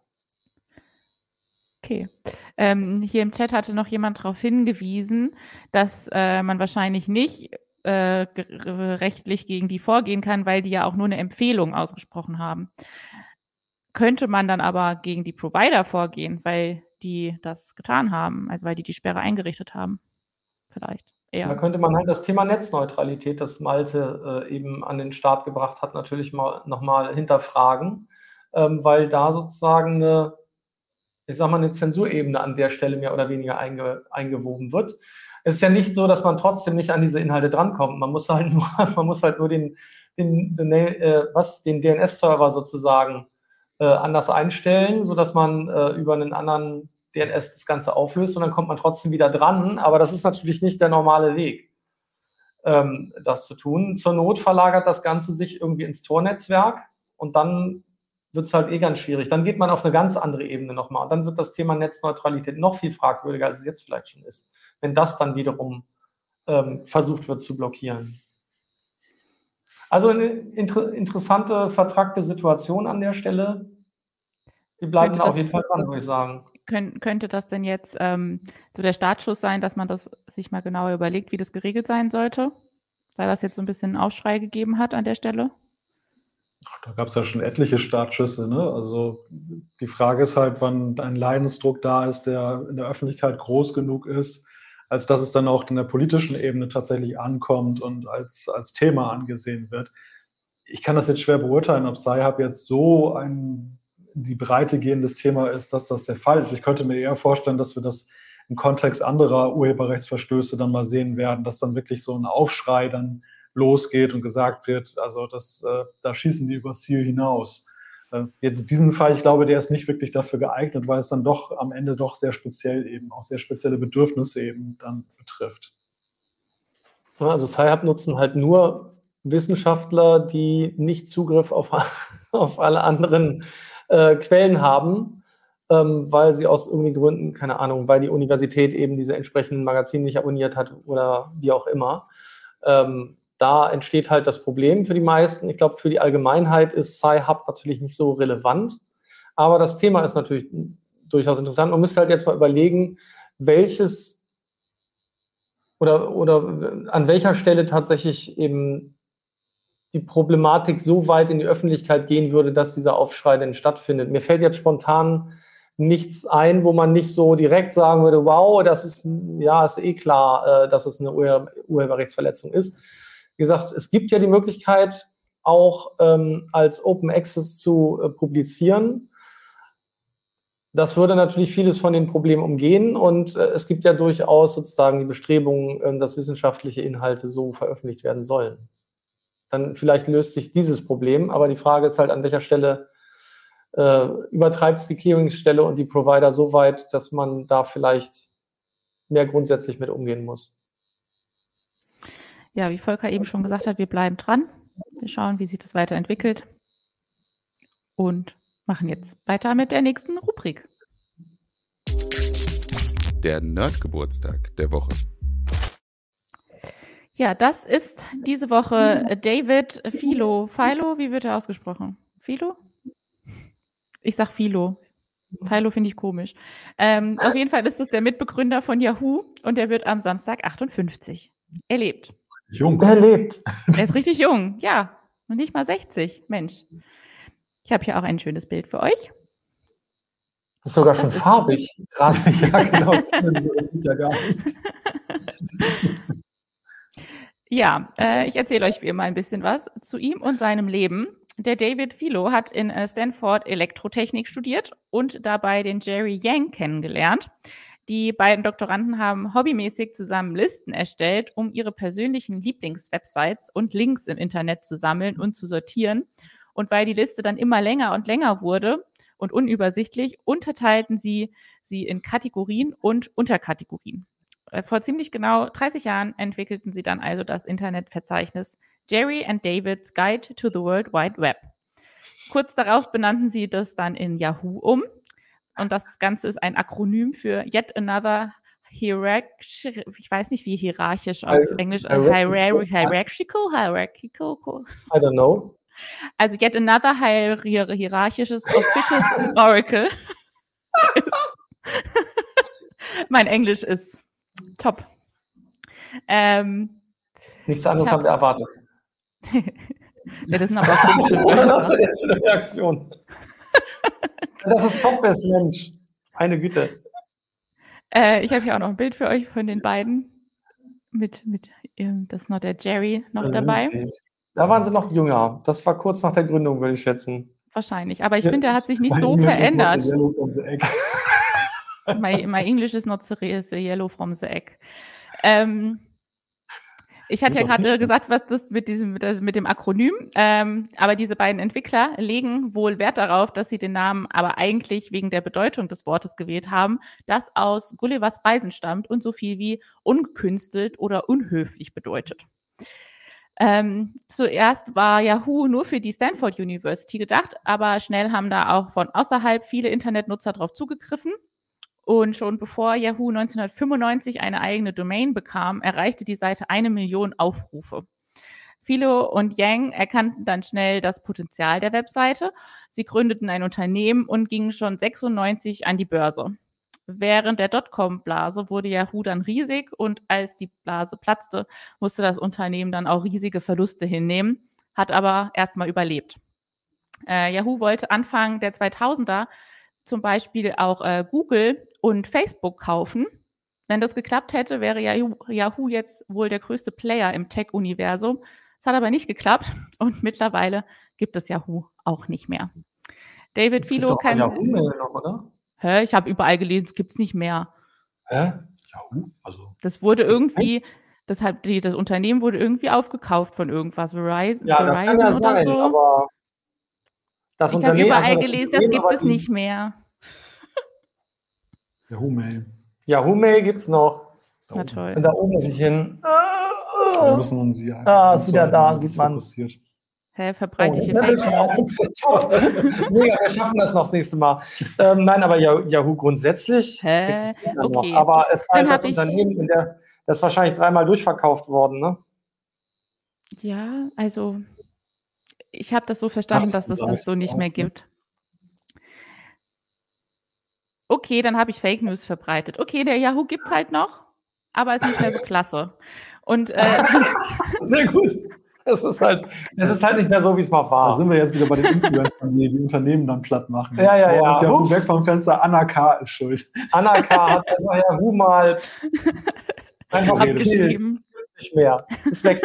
Okay. Ähm, hier im Chat hatte noch jemand darauf hingewiesen, dass äh, man wahrscheinlich nicht äh, rechtlich gegen die vorgehen kann, weil die ja auch nur eine Empfehlung ausgesprochen haben. Könnte man dann aber gegen die Provider vorgehen, weil die das getan haben, also weil die die Sperre eingerichtet haben? Vielleicht eher. Da könnte man halt das Thema Netzneutralität, das Malte äh, eben an den Start gebracht hat, natürlich mal nochmal hinterfragen, ähm, weil da sozusagen eine, ich sag mal, eine Zensurebene an der Stelle mehr oder weniger einge, eingewoben wird. es ist ja nicht so, dass man trotzdem nicht an diese Inhalte drankommt. Man muss halt nur, man muss halt nur den, den, den, äh, was, den D N S-Server sozusagen äh, anders einstellen, sodass man äh, über einen anderen D N S das Ganze auflöst und dann kommt man trotzdem wieder dran. Aber das ist natürlich nicht der normale Weg, ähm, das zu tun. Zur Not verlagert das Ganze sich irgendwie ins Tor-Netzwerk und dann wird es halt eh ganz schwierig. Dann geht man auf eine ganz andere Ebene nochmal. Und dann wird das Thema Netzneutralität noch viel fragwürdiger, als es jetzt vielleicht schon ist, wenn das dann wiederum ähm, versucht wird zu blockieren. Also eine inter- interessante, vertrackte Situation an der Stelle. Wir bleiben da auf jeden Fall dran, würde ich sagen. Könnt, könnte das denn jetzt ähm, so der Startschuss sein, dass man das sich mal genauer überlegt, wie das geregelt sein sollte? Weil das jetzt so ein bisschen einen Aufschrei gegeben hat an der Stelle? Ach, da gab es ja schon etliche Startschüsse. Ne? Also die Frage ist halt, wann ein Leidensdruck da ist, der in der Öffentlichkeit groß genug ist, als dass es dann auch in der politischen Ebene tatsächlich ankommt und als, als Thema angesehen wird. Ich kann das jetzt schwer beurteilen, ob Sci-Hub jetzt so ein in die Breite gehendes Thema ist, dass das der Fall ist. Ich könnte mir eher vorstellen, dass wir das im Kontext anderer Urheberrechtsverstöße dann mal sehen werden, dass dann wirklich so ein Aufschrei dann losgeht und gesagt wird, also das, äh, da schießen die übers Ziel hinaus. Äh, diesen Fall, ich glaube, der ist nicht wirklich dafür geeignet, weil es dann doch am Ende doch sehr speziell eben, auch sehr spezielle Bedürfnisse eben dann betrifft. Also Sci-Hub nutzen halt nur Wissenschaftler, die nicht Zugriff auf, auf alle anderen äh, Quellen haben, ähm, weil sie aus irgendwie Gründen, keine Ahnung, weil die Universität eben diese entsprechenden Magazine nicht abonniert hat oder wie auch immer. Ähm, Da entsteht halt das Problem für die meisten. Ich glaube, für die Allgemeinheit ist Sci-Hub natürlich nicht so relevant. Aber das Thema ist natürlich durchaus interessant. Man müsste halt jetzt mal überlegen, welches oder, oder an welcher Stelle tatsächlich eben die Problematik so weit in die Öffentlichkeit gehen würde, dass dieser Aufschrei denn stattfindet. Mir fällt jetzt spontan nichts ein, wo man nicht so direkt sagen würde, wow, das ist, ja, ist eh klar, dass es eine Urhe- Urheberrechtsverletzung ist. Wie gesagt, es gibt ja die Möglichkeit, auch ähm, als Open Access zu äh, publizieren. Das würde natürlich vieles von den Problemen umgehen und äh, es gibt ja durchaus sozusagen die Bestrebungen, äh, dass wissenschaftliche Inhalte so veröffentlicht werden sollen. Dann vielleicht löst sich dieses Problem, aber die Frage ist halt, an welcher Stelle äh, übertreibt es die Clearingstelle und die Provider so weit, dass man da vielleicht mehr grundsätzlich mit umgehen muss. Ja, wie Volker eben schon gesagt hat, wir bleiben dran. Wir schauen, wie sich das weiterentwickelt und machen jetzt weiter mit der nächsten Rubrik. Der Nerdgeburtstag der Woche. Ja, das ist diese Woche David Filo. Philo, wie wird er ausgesprochen? Philo? Ich sag Philo. Philo finde ich komisch. Ähm, auf jeden Fall ist das der Mitbegründer von Yahoo und der wird am Samstag achtundfünfzig. Er lebt. Jung. Er lebt. Er ist richtig jung, ja. Und nicht mal sechzig. Mensch. Ich habe hier auch ein schönes Bild für euch. Das ist sogar Das schon ist- farbig. Krass. Ja, genau. Das sieht ja gar nicht. Ja, äh, ich erzähle euch wie immer ein bisschen was zu ihm und seinem Leben. Der David Filo hat in äh, Stanford Elektrotechnik studiert und dabei den Jerry Yang kennengelernt. Die beiden Doktoranden haben hobbymäßig zusammen Listen erstellt, um ihre persönlichen Lieblingswebsites und Links im Internet zu sammeln und zu sortieren. Und weil die Liste dann immer länger und länger wurde und unübersichtlich, unterteilten sie sie in Kategorien und Unterkategorien. Äh, Vor ziemlich genau dreißig Jahren entwickelten sie dann also das Internetverzeichnis Jerry and David's Guide to the World Wide Web. Kurz darauf benannten sie das dann in Yahoo um. Und das Ganze ist ein Akronym für Yet Another Hierarchical, ich weiß nicht, wie hierarchisch auf Hier- Englisch, äh, hierarchical. hierarchical, hierarchical, hierarchical, I don't know. also Yet Another hier- hier- hierarchisches Officious Oracle. Mein Englisch ist top. Ähm, Nichts anderes Ich hab- haben wir erwartet. ja, das sind aber auch komische Oder was Wörter. ist jetzt für eine Reaktion? Das ist top ist, Mensch. Eine Güte. Äh, ich habe hier auch noch ein Bild für euch von den beiden. Mit, mit ähm, das ist noch der Jerry noch Da sind dabei. sie. Da waren sie noch jünger. Das war kurz nach der Gründung, würde ich schätzen. Wahrscheinlich. Aber ich Ja, finde, er hat sich nicht Mein so Englisch ist noch verändert. the yellow from the egg. My, my English is not so, re- so yellow from the egg. Ähm, ich hatte ja Gut, gerade nicht. gesagt, was das mit diesem mit, der- mit dem Akronym, ähm, aber diese beiden Entwickler legen wohl Wert darauf, dass sie den Namen aber eigentlich wegen der Bedeutung des Wortes gewählt haben, das aus Gullivers Reisen stammt und so viel wie ungekünstelt oder unhöflich bedeutet. Ähm, zuerst war Yahoo nur für die Stanford University gedacht, aber schnell haben da auch von außerhalb viele Internetnutzer drauf zugegriffen. Und schon bevor Yahoo neunzehnhundertfünfundneunzig eine eigene Domain bekam, erreichte die Seite eine Million Aufrufe. Philo und Yang erkannten dann schnell das Potenzial der Webseite. Sie gründeten ein Unternehmen und gingen schon sechsundneunzig an die Börse. Während der Dotcom-Blase wurde Yahoo dann riesig und als die Blase platzte, musste das Unternehmen dann auch riesige Verluste hinnehmen, hat aber erstmal überlebt. Äh, Yahoo wollte Anfang der zweitausender zum Beispiel auch äh, Google und Facebook kaufen. Wenn das geklappt hätte, wäre Yahoo, Yahoo jetzt wohl der größte Player im Tech-Universum. Es hat aber nicht geklappt und mittlerweile gibt es Yahoo auch nicht mehr. David Philo kann... Yahoo noch, oder? Hä? Ich habe überall gelesen, es gibt es nicht mehr. Hä? Yahoo, also. Das wurde irgendwie, das, hat, die, das Unternehmen wurde irgendwie aufgekauft von irgendwas, Verizon, Ja, das kann Verizon ja oder sein, so. aber das Ich habe Unternehmen, überall also das gelesen, das Unternehmen, gibt aber es die- nicht mehr. Yahoo Mail. Yahoo Mail gibt's noch. Na toll. Und da oben muss ich hin. Wir müssen uns sie Ah, ist wieder da, das sieht man's. fokussiert. Hä, verbreite Oh, ich jetzt hier sind Fake News? wir- Mega, wir schaffen das noch das nächste Mal. Ähm, nein, aber Yahoo Yahoo grundsätzlich Hä? existiert ja Okay. noch. Aber es ist Dann halt das hab ich- Unternehmen, in der, das ist wahrscheinlich dreimal durchverkauft worden, ne? Ja, also ich habe das so verstanden, Ach, dass es das das so nicht auch, mehr ne? gibt. Okay, dann habe ich Fake News verbreitet. Okay, der Yahoo gibt's halt noch, aber ist nicht mehr so klasse. Und äh, Sehr gut. Es ist halt, es ist halt nicht mehr so, wie es mal Da war. sind wir jetzt wieder bei den Influencern, die die Unternehmen dann platt machen. Ja, ja, ja. Das ist ja Ups. weg vom Fenster. Anna K. ist schuld. Anna K. hat einfach Yahoo mal einfach gekillt. abgeschrieben. Nicht mehr. Ist weg.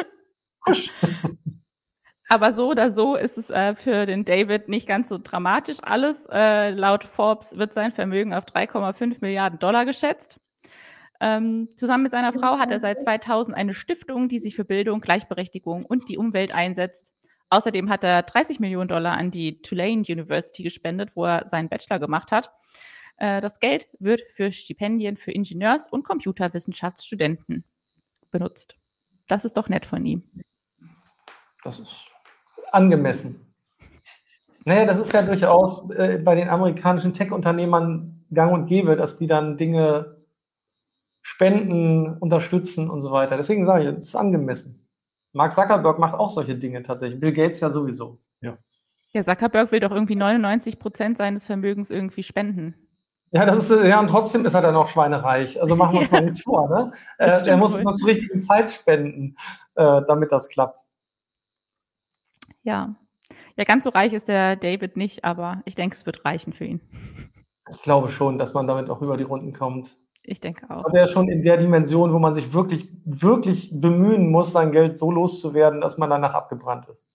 Aber so oder so ist es äh, für den David nicht ganz so dramatisch alles. Äh, laut Forbes wird sein Vermögen auf drei Komma fünf Milliarden Dollar geschätzt. Ähm, zusammen mit seiner Frau hat er seit zweitausend eine Stiftung, die sich für Bildung, Gleichberechtigung und die Umwelt einsetzt. Außerdem hat er dreißig Millionen Dollar an die Tulane University gespendet, wo er seinen Bachelor gemacht hat. Äh, das Geld wird für Stipendien für Ingenieurs- und Computerwissenschaftsstudenten benutzt. Das ist doch nett von ihm. Das ist angemessen. Naja, das ist ja durchaus äh, bei den amerikanischen Tech-Unternehmern gang und gäbe, dass die dann Dinge spenden, unterstützen und so weiter. Deswegen sage ich, es ist angemessen. Mark Zuckerberg macht auch solche Dinge tatsächlich. Bill Gates ja sowieso. Ja, Zuckerberg will doch irgendwie neunundneunzig Prozent seines Vermögens irgendwie spenden. Ja, das ist, äh, ja, und trotzdem ist er dann auch schweinereich. Also machen wir uns mal nichts vor, ne? Das Äh, er stimmt muss wohl. es nur zur richtigen Zeit spenden, äh, damit das klappt. Ja. Ja, ganz so reich ist der David nicht, aber ich denke, es wird reichen für ihn. Ich glaube schon, dass man damit auch über die Runden kommt. Ich denke auch. Aber er ist schon in der Dimension, wo man sich wirklich, wirklich bemühen muss, sein Geld so loszuwerden, dass man danach abgebrannt ist.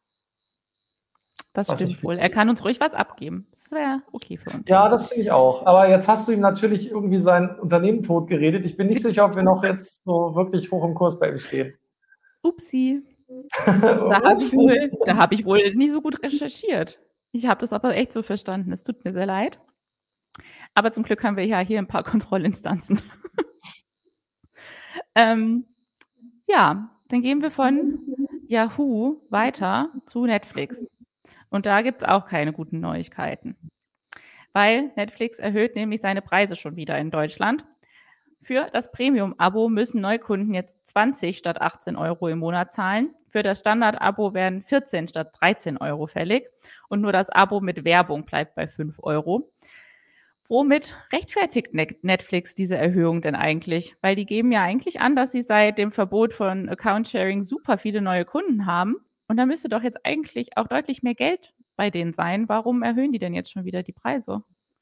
Das Was stimmt ich wohl. finde. Er kann uns ruhig was abgeben. Das wäre okay für uns. Ja, das finde ich auch. Aber jetzt hast du ihm natürlich irgendwie sein Unternehmen totgeredet. Ich bin nicht sicher, ob wir noch jetzt so wirklich hoch im Kurs bei ihm stehen. Upsi. Da habe ich, wohl- da hab ich wohl nicht so gut recherchiert. Ich habe das aber echt so verstanden. Es tut mir sehr leid. Aber zum Glück haben wir ja hier ein paar Kontrollinstanzen. ähm, ja, dann gehen wir von Yahoo weiter zu Netflix. Und da gibt es auch keine guten Neuigkeiten. Weil Netflix erhöht nämlich seine Preise schon wieder in Deutschland. Für das Premium-Abo müssen Neukunden jetzt zwanzig statt achtzehn Euro im Monat zahlen. Für das Standard-Abo werden vierzehn statt dreizehn Euro fällig. Und nur das Abo mit Werbung bleibt bei fünf Euro. Womit rechtfertigt Netflix diese Erhöhung denn eigentlich? Weil die geben ja eigentlich an, dass sie seit dem Verbot von Account-Sharing super viele neue Kunden haben. Und da müsste doch jetzt eigentlich auch deutlich mehr Geld bei denen sein. Warum erhöhen die denn jetzt schon wieder die Preise?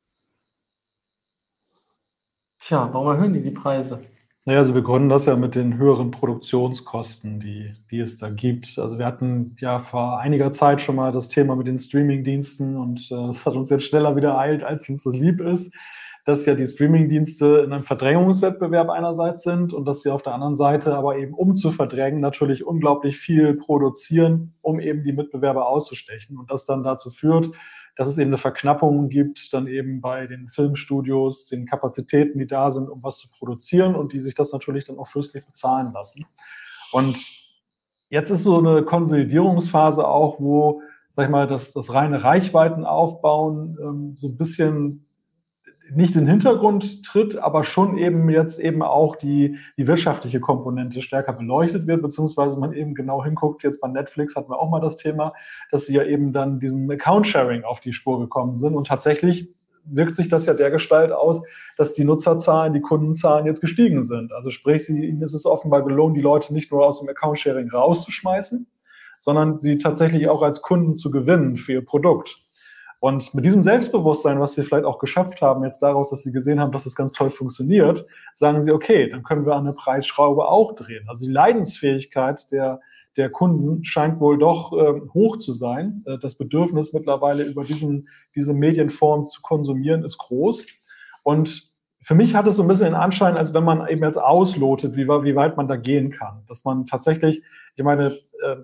Tja, warum erhöhen die die Preise? Naja, also wir begründen das ja mit den höheren Produktionskosten, die, die es da gibt. Also wir hatten ja vor einiger Zeit schon mal das Thema mit den Streaming-Diensten und äh, das hat uns jetzt schneller wieder ereilt, als uns das lieb ist. dass ja die Streamingdienste in einem Verdrängungswettbewerb einerseits sind und dass sie auf der anderen Seite aber eben, um zu verdrängen, natürlich unglaublich viel produzieren, um eben die Mitbewerber auszustechen. Und das dann dazu führt, dass es eben eine Verknappung gibt, dann eben bei den Filmstudios, den Kapazitäten, die da sind, um was zu produzieren und die sich das natürlich dann auch fürstlich bezahlen lassen. Und jetzt ist so eine Konsolidierungsphase auch, wo, sag ich mal, das, das reine Reichweitenaufbauen ähm, so ein bisschen nicht in den Hintergrund tritt, aber schon eben jetzt eben auch die, die wirtschaftliche Komponente stärker beleuchtet wird, beziehungsweise man eben genau hinguckt. Jetzt bei Netflix hatten wir auch mal das Thema, dass sie ja eben dann diesem Account-Sharing auf die Spur gekommen sind. Und tatsächlich wirkt sich das ja dergestalt aus, dass die Nutzerzahlen, die Kundenzahlen jetzt gestiegen sind. Also sprich, sie, ihnen ist es offenbar gelungen, die Leute nicht nur aus dem Account-Sharing rauszuschmeißen, sondern sie tatsächlich auch als Kunden zu gewinnen für ihr Produkt. Und mit diesem Selbstbewusstsein, was sie vielleicht auch geschöpft haben, jetzt daraus, dass sie gesehen haben, dass es ganz toll funktioniert, sagen sie, okay, dann können wir an der Preisschraube auch drehen. Also die Leidensfähigkeit der, der Kunden scheint wohl doch äh, hoch zu sein. Äh, das Bedürfnis mittlerweile über diesen, diese Medienform zu konsumieren ist groß. Und für mich hat es so ein bisschen den Anschein, als wenn man eben jetzt auslotet, wie, wie weit man da gehen kann. Dass man tatsächlich, ich meine, äh,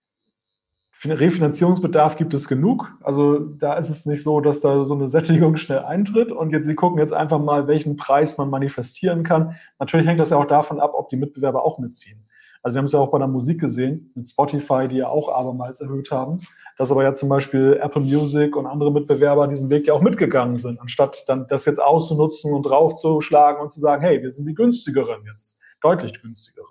Refinanzierungsbedarf gibt es genug. Also da ist es nicht so, dass da so eine Sättigung schnell eintritt. Und jetzt, Sie gucken jetzt einfach mal, welchen Preis man manifestieren kann. Natürlich hängt das ja auch davon ab, ob die Mitbewerber auch mitziehen. Also wir haben es ja auch bei der Musik gesehen, mit Spotify, die ja auch abermals erhöht haben, dass aber ja zum Beispiel Apple Music und andere Mitbewerber diesen Weg ja auch mitgegangen sind, anstatt dann das jetzt auszunutzen und draufzuschlagen und zu sagen, hey, wir sind die günstigeren jetzt, deutlich günstigeren.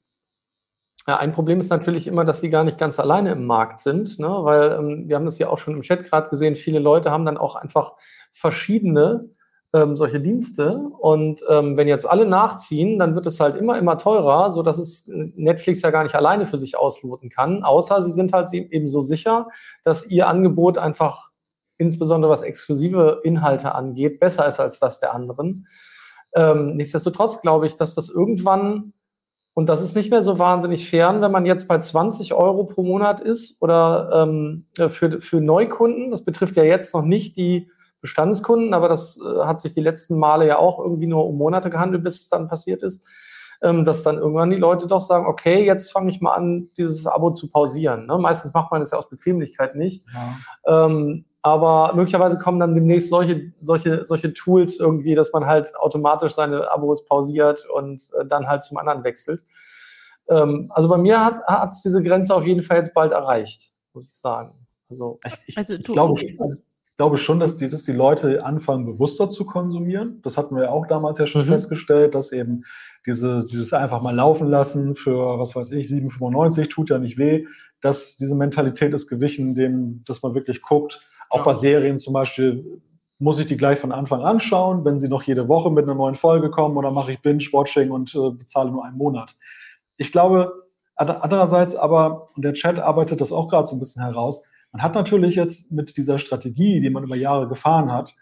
Ja, ein Problem ist natürlich immer, dass sie gar nicht ganz alleine im Markt sind, ne? Weil ähm, wir haben das ja auch schon im Chat gerade gesehen, viele Leute haben dann auch einfach verschiedene ähm, solche Dienste und ähm, wenn jetzt alle nachziehen, dann wird es halt immer, immer teurer, sodass es Netflix ja gar nicht alleine für sich ausloten kann, außer sie sind halt eben so sicher, dass ihr Angebot einfach, insbesondere was exklusive Inhalte angeht, besser ist als das der anderen. Ähm, nichtsdestotrotz glaube ich, dass das irgendwann, und das ist nicht mehr so wahnsinnig fern, wenn man jetzt bei zwanzig Euro pro Monat ist oder ähm, für, für Neukunden. Das betrifft ja jetzt noch nicht die Bestandskunden, aber das äh, hat sich die letzten Male ja auch irgendwie nur um Monate gehandelt, bis es dann passiert ist, ähm, dass dann irgendwann die Leute doch sagen, okay, jetzt fange ich mal an, dieses Abo zu pausieren. Ne? Meistens macht man das ja aus Bequemlichkeit nicht. Ja. Ähm, aber möglicherweise kommen dann demnächst solche, solche, solche Tools irgendwie, dass man halt automatisch seine Abos pausiert und äh, dann halt zum anderen wechselt. Ähm, also bei mir hat es diese Grenze auf jeden Fall jetzt bald erreicht, muss ich sagen. Also ich, ich, also, ich, glaube, also, ich glaube schon, dass die, dass die Leute anfangen, bewusster zu konsumieren. Das hatten wir ja auch damals ja schon mhm. festgestellt, dass eben diese, dieses einfach mal laufen lassen für, was weiß ich, sieben Euro fünfundneunzig, tut ja nicht weh, dass diese Mentalität ist gewichen, dem, dass man wirklich guckt. Auch ja. bei Serien zum Beispiel muss ich die gleich von Anfang an schauen, wenn sie noch jede Woche mit einer neuen Folge kommen, oder mache ich Binge-Watching und äh, bezahle nur einen Monat. Ich glaube, andererseits aber, und der Chat arbeitet das auch gerade so ein bisschen heraus, man hat natürlich jetzt mit dieser Strategie, die man über Jahre gefahren hat,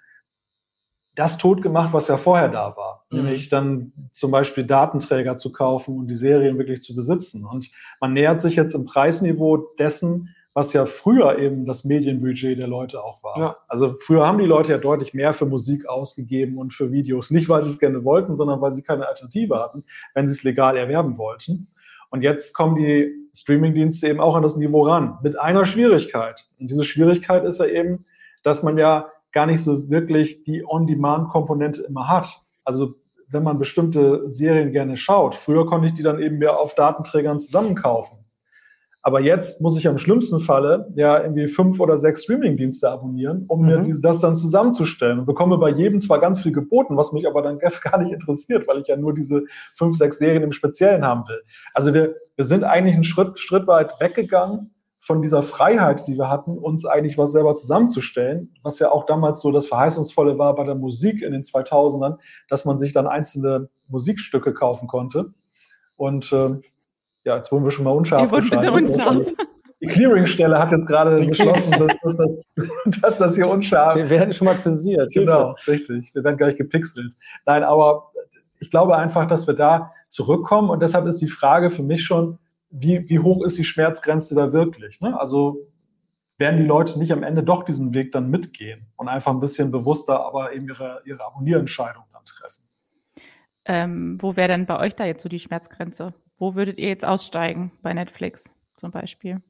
das tot gemacht, was ja vorher da war. Mhm. Nämlich dann zum Beispiel Datenträger zu kaufen und die Serien wirklich zu besitzen. Und man nähert sich jetzt im Preisniveau dessen, was ja früher eben das Medienbudget der Leute auch war. Ja. Also früher haben die Leute ja deutlich mehr für Musik ausgegeben und für Videos. Nicht, weil sie es gerne wollten, sondern weil sie keine Alternative hatten, wenn sie es legal erwerben wollten. Und jetzt kommen die Streamingdienste eben auch an das Niveau ran, mit einer Schwierigkeit. Und diese Schwierigkeit ist ja eben, dass man ja gar nicht so wirklich die On-Demand-Komponente immer hat. Also wenn man bestimmte Serien gerne schaut, früher konnte ich die dann eben ja auf Datenträgern zusammenkaufen. Aber jetzt muss ich am schlimmsten Falle ja irgendwie fünf oder sechs Streamingdienste abonnieren, um mhm. mir diese, das dann zusammenzustellen, und bekomme bei jedem zwar ganz viel geboten, was mich aber dann gar nicht interessiert, weil ich ja nur diese fünf, sechs Serien im Speziellen haben will. Also wir, wir sind eigentlich einen Schritt, Schritt weit weggegangen von dieser Freiheit, die wir hatten, uns eigentlich was selber zusammenzustellen, was ja auch damals so das Verheißungsvolle war bei der Musik in den zweitausendern, dass man sich dann einzelne Musikstücke kaufen konnte. Und äh, ja, jetzt wurden wir schon mal unscharf. Wir wurden ein bisschen unscharf. Die Clearingstelle hat jetzt gerade beschlossen, dass, dass, das, dass das hier unscharf ist. Wir werden schon mal zensiert. Genau, richtig. Wir werden gleich gepixelt. Nein, aber ich glaube einfach, dass wir da zurückkommen. Und deshalb ist die Frage für mich schon, wie, wie hoch ist die Schmerzgrenze da wirklich? Ne? Also werden die Leute nicht am Ende doch diesen Weg dann mitgehen und einfach ein bisschen bewusster aber eben ihre, ihre Abonnierentscheidung dann treffen. Ähm, wo wäre denn bei euch da jetzt so die Schmerzgrenze? Wo würdet ihr jetzt aussteigen bei Netflix zum Beispiel?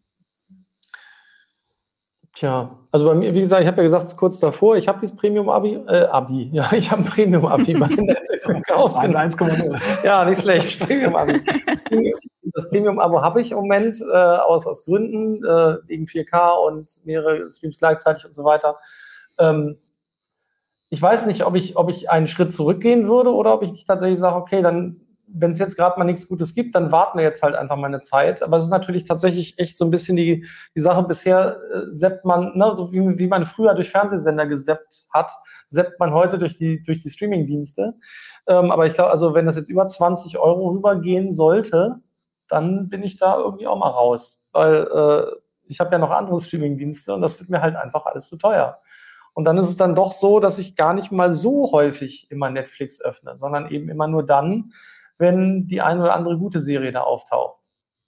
Tja, also bei mir, wie gesagt, ich habe ja gesagt, es ist kurz davor, ich habe dieses Premium-Abi, äh, Abi, ja, ich habe ein Premium-Abi bei Netflix gekauft. eins Komma null. Ja, nicht schlecht, Premium-Abi. Das Premium-Abo habe ich im Moment äh, aus, aus Gründen, äh, wegen vier K und mehrere Streams gleichzeitig und so weiter. Ähm, ich weiß nicht, ob ich, ob ich einen Schritt zurückgehen würde oder ob ich nicht tatsächlich sage, okay, dann, wenn es jetzt gerade mal nichts Gutes gibt, dann warten wir jetzt halt einfach mal eine Zeit. Aber es ist natürlich tatsächlich echt so ein bisschen die, die Sache, bisher äh, seppt man, ne, so wie, wie man früher durch Fernsehsender geseppt hat, seppt man heute durch die, durch die Streamingdienste. Ähm, aber ich glaube, also wenn das jetzt über zwanzig Euro rübergehen sollte, dann bin ich da irgendwie auch mal raus. Weil äh, ich habe ja noch andere Streamingdienste und das wird mir halt einfach alles zu teuer. Und dann ist es dann doch so, dass ich gar nicht mal so häufig immer Netflix öffne, sondern eben immer nur dann, wenn die eine oder andere gute Serie da auftaucht.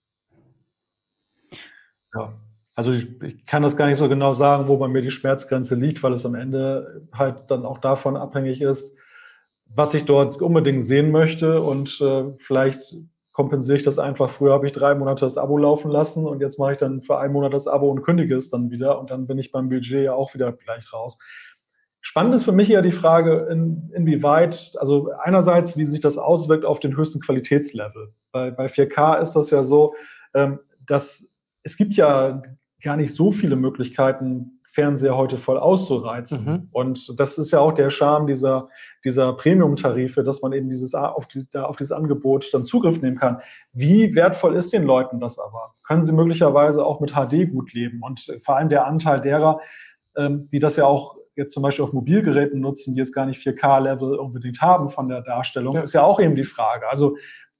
Ja, also ich, ich kann das gar nicht so genau sagen, wo bei mir die Schmerzgrenze liegt, weil es am Ende halt dann auch davon abhängig ist, was ich dort unbedingt sehen möchte und äh, vielleicht kompensiere ich das einfach. Früher habe ich drei Monate das Abo laufen lassen und jetzt mache ich dann für einen Monat das Abo und kündige es dann wieder und dann bin ich beim Budget ja auch wieder gleich raus. Spannend ist für mich ja die Frage, in, inwieweit, also einerseits, wie sich das auswirkt auf den höchsten Qualitätslevel. Bei, bei vier K ist das ja so, ähm, dass es gibt ja gar nicht so viele Möglichkeiten, Fernseher heute voll auszureizen. Mhm. Und das ist ja auch der Charme dieser, dieser Premium-Tarife, dass man eben dieses, auf, die, auf dieses Angebot dann Zugriff nehmen kann. Wie wertvoll ist den Leuten das aber? Können sie möglicherweise auch mit H D gut leben? Und vor allem der Anteil derer, ähm, die das ja auch jetzt zum Beispiel auf Mobilgeräten nutzen, die jetzt gar nicht vier K-Level unbedingt haben von der Darstellung, ja. Ist ja auch eben die Frage. Also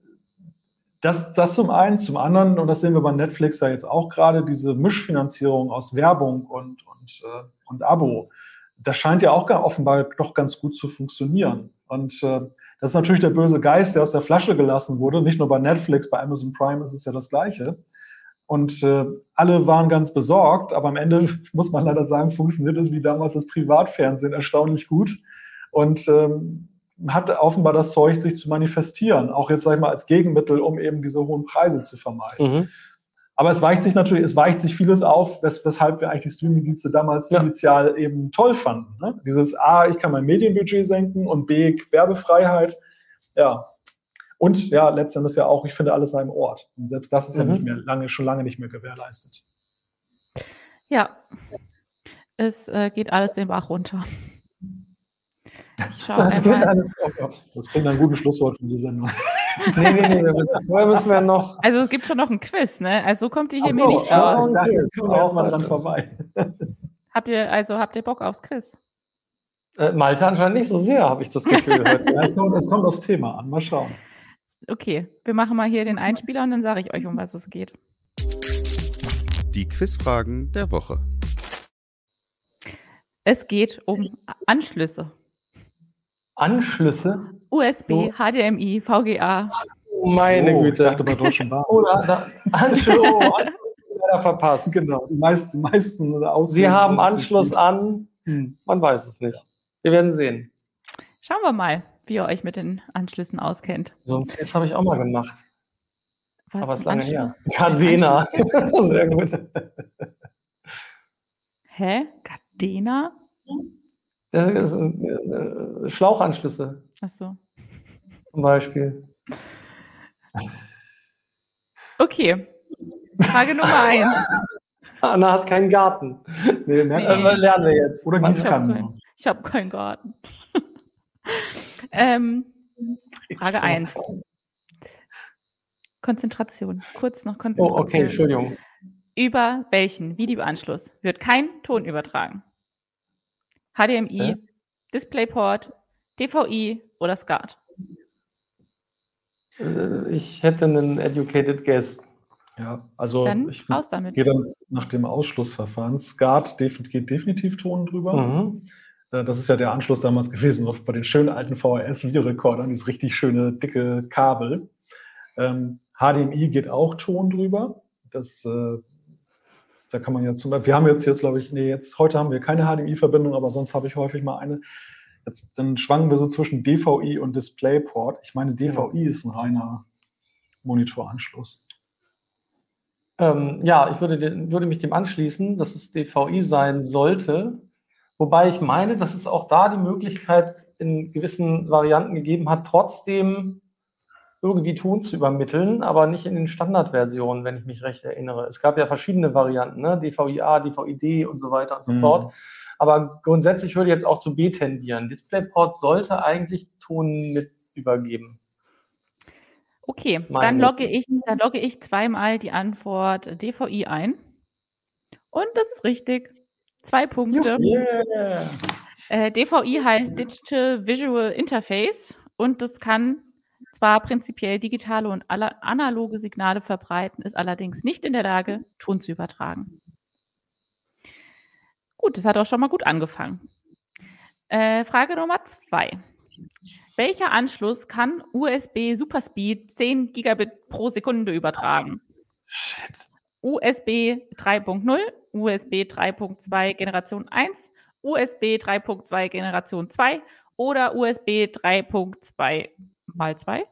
das, das zum einen, zum anderen, und das sehen wir bei Netflix ja jetzt auch gerade, diese Mischfinanzierung aus Werbung und, und, äh, und Abo, das scheint ja auch offenbar doch ganz gut zu funktionieren. Und äh, das ist natürlich der böse Geist, der aus der Flasche gelassen wurde. Nicht nur bei Netflix, bei Amazon Prime ist es ja das Gleiche. Und äh, alle waren ganz besorgt, aber am Ende, muss man leider sagen, funktioniert es wie damals das Privatfernsehen erstaunlich gut und ähm, hat offenbar das Zeug, sich zu manifestieren, auch jetzt, sag ich mal, als Gegenmittel, um eben diese hohen Preise zu vermeiden. Mhm. Aber es weicht sich natürlich, es weicht sich vieles auf, wes- weshalb wir eigentlich die Streamingdienste damals ja. initial eben toll fanden. Ne? Dieses A, ich kann mein Medienbudget senken und B, Werbefreiheit, ja. Und ja, letztendlich ja auch, ich finde alles an einem Ort. Und selbst das ist mhm. ja nicht mehr lange, schon lange nicht mehr gewährleistet. Ja, es äh, geht alles den Bach runter. Ich schaue das, geht alles, oh, das klingt ein gutes Schlusswort für diese Sendung. nee, nee, nee, vorher müssen wir noch... Also es gibt schon noch ein Quiz, ne? Also kommt ihr hier so, mir nicht raus. Ja, da kommen wir erstmal dran vorbei. Habt ihr, also habt ihr Bock aufs Quiz? Äh, Malte anscheinend nicht so sehr, habe ich das Gefühl heute. Ja, es, kommt, es kommt aufs Thema an, mal schauen. Okay, wir machen mal hier den Einspieler und dann sage ich euch, um was es geht. Die Quizfragen der Woche. Es geht um Anschlüsse. Anschlüsse? U S B, so. H D M I, V G A. Oh, meine oh, Güte. Ich dachte bei Deutschen Bahn. Oder da, Anschluss, oh, leider verpasst. Genau, die meisten, die meisten Aussehen. Sie haben Anschluss an, hm. man weiß es nicht. Wir werden sehen. Schauen wir mal, wie ihr euch mit den Anschlüssen auskennt. So ein Quiz habe ich auch mal gemacht. Was Aber es ist lange Anschluss? her. Gardena. Sehr gut. Hä? Gardena? Das ist, äh, Schlauchanschlüsse. Ach so. Zum Beispiel. Okay. Frage Nummer eins. Anna hat keinen Garten. Nee, Nee. Äh, lernen wir jetzt. Oder Ich habe Gießkannen. keinen, ich hab keinen Garten. ähm, Frage eins. Konzentration. Kurz noch Oh, Konzentration. okay, Entschuldigung. Über welchen Videoanschluss wird kein Ton übertragen? H D M I, Hä? DisplayPort, D V I oder SCART? Äh, Ich hätte einen educated guess. Ja, also Dann ich raus damit. gehe dann nach dem Ausschlussverfahren. SCART def- geht definitiv Ton drüber. Mhm. Äh, Das ist ja der Anschluss damals gewesen, noch bei den schönen alten V H S-Videorekordern, dieses richtig schöne, dicke Kabel. Ähm, H D M I geht auch Ton drüber. Das äh, Da kann man ja zum Beispiel, wir haben jetzt, jetzt glaube ich, nee, jetzt heute haben wir keine H D M I-Verbindung, aber sonst habe ich häufig mal eine. Jetzt, dann schwanken wir so zwischen D V I und DisplayPort. Ich meine, D V I ist ein reiner Monitoranschluss. Ähm, ja, ich würde, würde mich dem anschließen, dass es D V I sein sollte. Wobei ich meine, dass es auch da die Möglichkeit in gewissen Varianten gegeben hat, trotzdem irgendwie Ton zu übermitteln, aber nicht in den Standardversionen, wenn ich mich recht erinnere. Es gab ja verschiedene Varianten, ne? D V I A, D V I D und so weiter und so mhm. fort. Aber grundsätzlich würde ich jetzt auch zu B tendieren. DisplayPort sollte eigentlich Ton mit übergeben. Okay, dann logge, ich, dann logge ich zweimal die Antwort D V I ein. Und das ist richtig. Zwei Punkte. Yeah. Äh, D V I heißt Digital Visual Interface und das kann zwar prinzipiell digitale und analoge Signale verbreiten, ist allerdings nicht in der Lage, Ton zu übertragen. Gut, das hat auch schon mal gut angefangen. Äh, Frage Nummer zwei. Welcher Anschluss kann U S B Superspeed zehn Gigabit pro Sekunde übertragen? Shit. U S B drei Punkt null, U S B drei Punkt zwei Generation eins, U S B drei Punkt zwei Generation zwei oder U S B drei Punkt zwei mal zwei.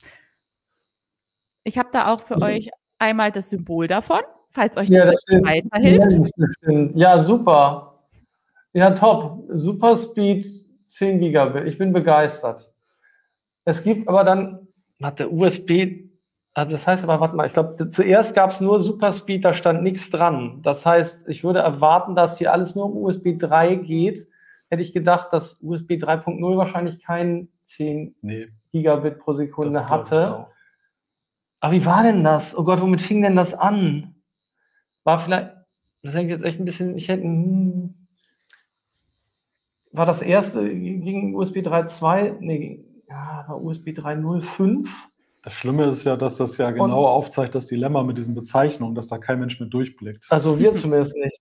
Ich habe da auch für euch einmal das Symbol davon, falls euch ja, das, das weiterhilft. Ja, super. Ja, top. Superspeed zehn Gigabit. Ich bin begeistert. Es gibt aber dann, warte, U S B, also das heißt aber, warte mal, ich glaube, zuerst gab es nur Superspeed, da stand nichts dran. Das heißt, ich würde erwarten, dass hier alles nur um U S B drei geht. Hätte ich gedacht, dass U S B drei Punkt null wahrscheinlich kein zehn nee. Gigabit pro Sekunde hatte. Aber wie war denn das? Oh Gott, womit fing denn das an? War vielleicht, das hängt jetzt echt ein bisschen, ich hätte, hm, war das erste gegen U S B drei Punkt zwei? Nee, ja, war U S B drei Punkt null fünf. Das Schlimme ist ja, dass das ja genau und, aufzeigt, das Dilemma mit diesen Bezeichnungen, dass da kein Mensch mit durchblickt. Also wir zumindest nicht.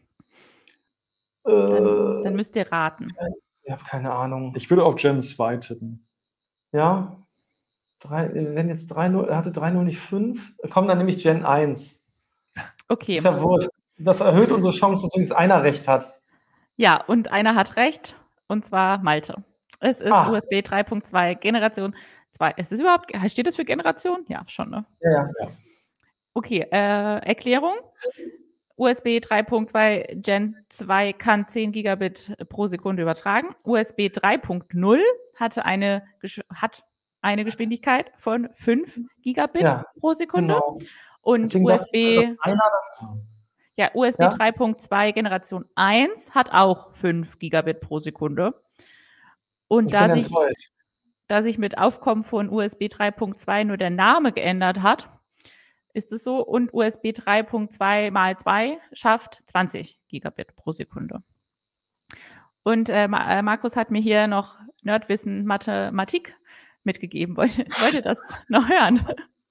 Dann, dann müsst ihr raten. Ich habe keine Ahnung. Ich würde auf Gen zwei tippen. Ja, drei, wenn jetzt drei Punkt null, er hatte drei Punkt null nicht fünf, kommt dann nämlich Gen eins. Okay. Ist ja wurscht. Das erhöht unsere Chance, dass übrigens einer recht hat. Ja, und einer hat recht, und zwar Malte. Es ist ah. U S B drei Punkt zwei Generation zwei. Ist das überhaupt, steht das für Generation? Ja, schon, ne? Ja, ja. ja. Okay, äh, Erklärung. U S B drei Punkt zwei Gen zwei kann zehn Gigabit pro Sekunde übertragen. U S B drei Punkt null hatte eine, hat eine Geschwindigkeit von fünf Gigabit ja, pro Sekunde. Genau. Und deswegen U S B, das einer, das ja, U S B ja? drei Punkt zwei Generation eins hat auch fünf Gigabit pro Sekunde. Und ich da sich, da sich mit Aufkommen von U S B drei Punkt zwei nur der Name geändert hat, ist es so, und U S B drei Punkt zwei mal zwei schafft zwanzig Gigabit pro Sekunde. Und äh, Markus hat mir hier noch Nerdwissen Mathematik mitgegeben. Wollte, wollte das noch hören?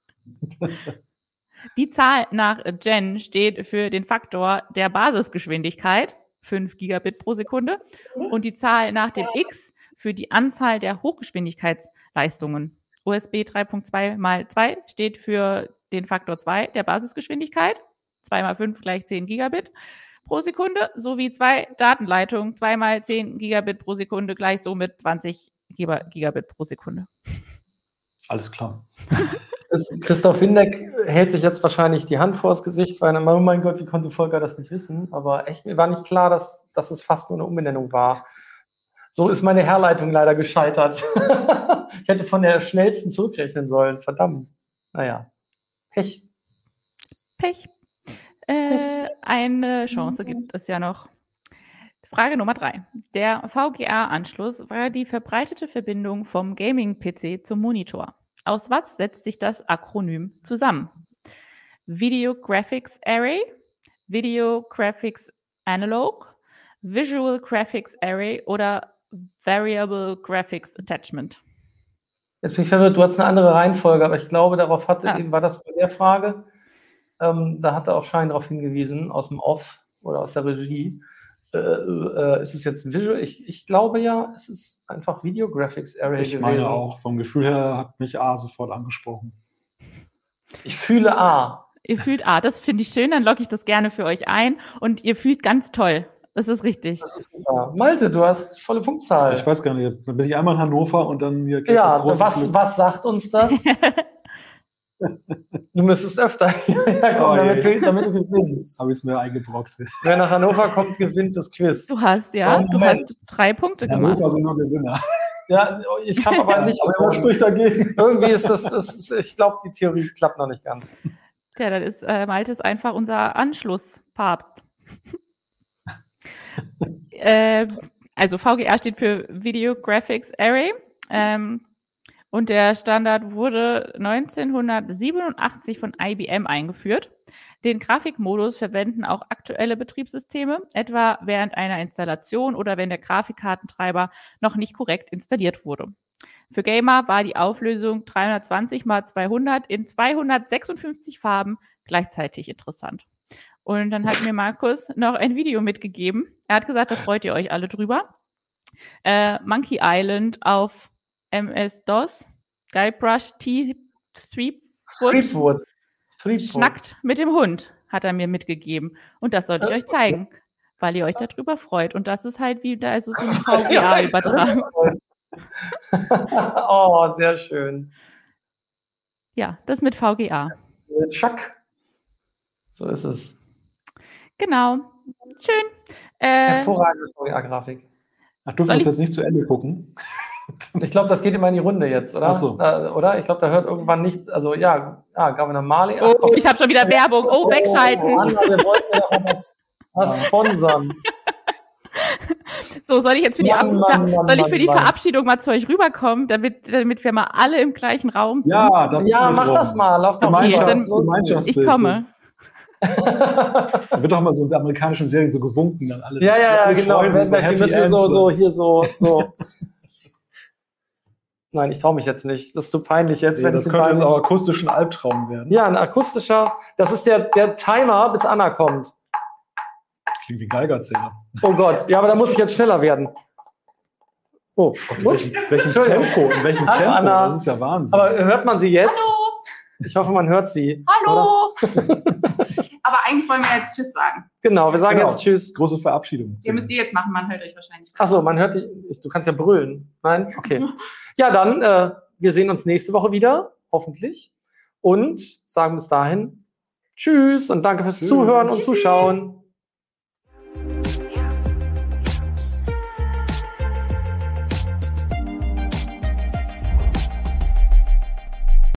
Die Zahl nach Gen steht für den Faktor der Basisgeschwindigkeit, fünf Gigabit pro Sekunde, und die Zahl nach dem X für die Anzahl der Hochgeschwindigkeitsleistungen. U S B drei Punkt zwei mal zwei steht für den Faktor zwei der Basisgeschwindigkeit, zwei mal fünf gleich zehn Gigabit pro Sekunde, sowie zwei Datenleitungen, zwei mal zehn Gigabit pro Sekunde gleich somit zwanzig Gigabit pro Sekunde. Alles klar. Christoph Windeck hält sich jetzt wahrscheinlich die Hand vors Gesicht, weil er, oh mein Gott, wie konnte Volker das nicht wissen? Aber echt, mir war nicht klar, dass, dass es fast nur eine Umbenennung war. So ist meine Herleitung leider gescheitert. Ich hätte von der schnellsten zurückrechnen sollen. Verdammt. Naja. Pech. Pech. Äh, eine Chance gibt es ja noch. Frage Nummer drei. Der V G A-Anschluss war die verbreitete Verbindung vom Gaming-P C zum Monitor. Aus was setzt sich das Akronym zusammen? Video Graphics Array, Video Graphics Analog, Visual Graphics Array oder Variable Graphics Attachment? Jetzt bin ich verwirrt, du hast eine andere Reihenfolge, aber ich glaube, darauf hatte, ah. eben war das bei der Frage, ähm, da hat er auch Schein darauf hingewiesen, aus dem Off oder aus der Regie. Äh, äh, ist es jetzt Visual? Ich, ich glaube ja, es ist einfach Video Graphics Array ich gewesen. Ich meine auch, vom Gefühl her hat mich A sofort angesprochen. Ich fühle A. Ihr fühlt A. Das finde ich schön, dann logge ich das gerne für euch ein. Und ihr fühlt ganz toll. Das ist richtig. Das ist super. Malte, du hast volle Punktzahl. Ich weiß gar nicht, dann bin ich einmal in Hannover und dann hier geht Ja, das große was, Glück. was sagt uns das? Du müsstest öfter hierher kommen, Oh, damit, je. du- damit du gewinnst. Habe ich es mir eingebrockt. Wer nach Hannover kommt, gewinnt das Quiz. Du hast, ja, Oh, du Moment. hast drei Punkte gemacht. Hannover sind nur Gewinner. Ja, ich habe aber nicht. Aber was spricht dagegen? Irgendwie ist das, das ist, ich glaube, die Theorie klappt noch nicht ganz. Ja, dann ist äh, Malte ist einfach unser Anschlusspapst. äh, also V G A steht für Video Graphics Array. Ähm, und der Standard wurde neunzehnhundertsiebenundachtzig von I B M eingeführt. Den Grafikmodus verwenden auch aktuelle Betriebssysteme, etwa während einer Installation oder wenn der Grafikkartentreiber noch nicht korrekt installiert wurde. Für Gamer war die Auflösung dreihundertzwanzig mal zweihundert in zweihundertsechsundfünfzig Farben gleichzeitig interessant. Und dann hat mir Markus noch ein Video mitgegeben. Er hat gesagt, da freut ihr euch alle drüber. Äh, Monkey Island auf M S-DOS, Guybrush T. Threepwood Threepwood. Threepwood. schnackt mit dem Hund, hat er mir mitgegeben. Und das sollte ich euch zeigen, weil ihr euch darüber freut. Und das ist halt wieder also so ein V G A-Übertragung. Oh, sehr schön. Ja, das mit V G A. Schack. So ist es. Genau. Schön. Äh, Hervorragende V G A-Grafik. Ach, dürfen wir Soll das ich- jetzt nicht zu Ende gucken? Ich glaube, das geht immer in die Runde jetzt, oder? Ach so. Äh, oder? Ich glaube, da hört irgendwann nichts. Also ja, ah, Governor Marley. Ach, komm. ich habe schon wieder Werbung. Oh, Oh, wegschalten. Anna, wir wollten ja doch mal was, was sponsern. So, soll ich jetzt für die, Mann, Ab- Mann, Mann, soll ich für die Mann, Mann. Verabschiedung mal zu euch rüberkommen, damit, damit wir mal alle im gleichen Raum sind? Ja, da Ja, bin ich mach drum. das mal. Lauf doch Okay, mal. dann- Was los ist. Gemeinschaftsbild. Ich komme. Da wird doch mal so in der amerikanischen Serie so gewunken dann alle. Ja, ja, ja, Die genau. freuen sich so, Wir Happy müssen End, so, so, hier so, so. Nein, ich traue mich jetzt nicht. Das ist zu peinlich jetzt. Nee, wenn das ich könnte jetzt peinlich- auch akustisch ein Albtraum werden. Ja, ein akustischer. Das ist der, der Timer, bis Anna kommt. Klingt wie Geigerzähler. Oh Gott. Ja, aber da muss ich jetzt schneller werden. Oh, In welchem, welchem Entschuldigung. Tempo? In welchem Hallo, Tempo? Anna. Das ist ja Wahnsinn. Aber hört man sie jetzt? Hallo. Ich hoffe, man hört sie. Hallo. Aber eigentlich wollen wir jetzt Tschüss sagen. Genau, wir sagen Genau. jetzt Tschüss. Große Verabschiedung. Ihr müsst ihr jetzt machen, man hört euch wahrscheinlich. Achso, man hört die. Du kannst ja brüllen. Nein? Okay. Ja, dann, äh, wir sehen uns nächste Woche wieder, hoffentlich. Und sagen bis dahin Tschüss und danke fürs Tschüss. Zuhören und Zuschauen.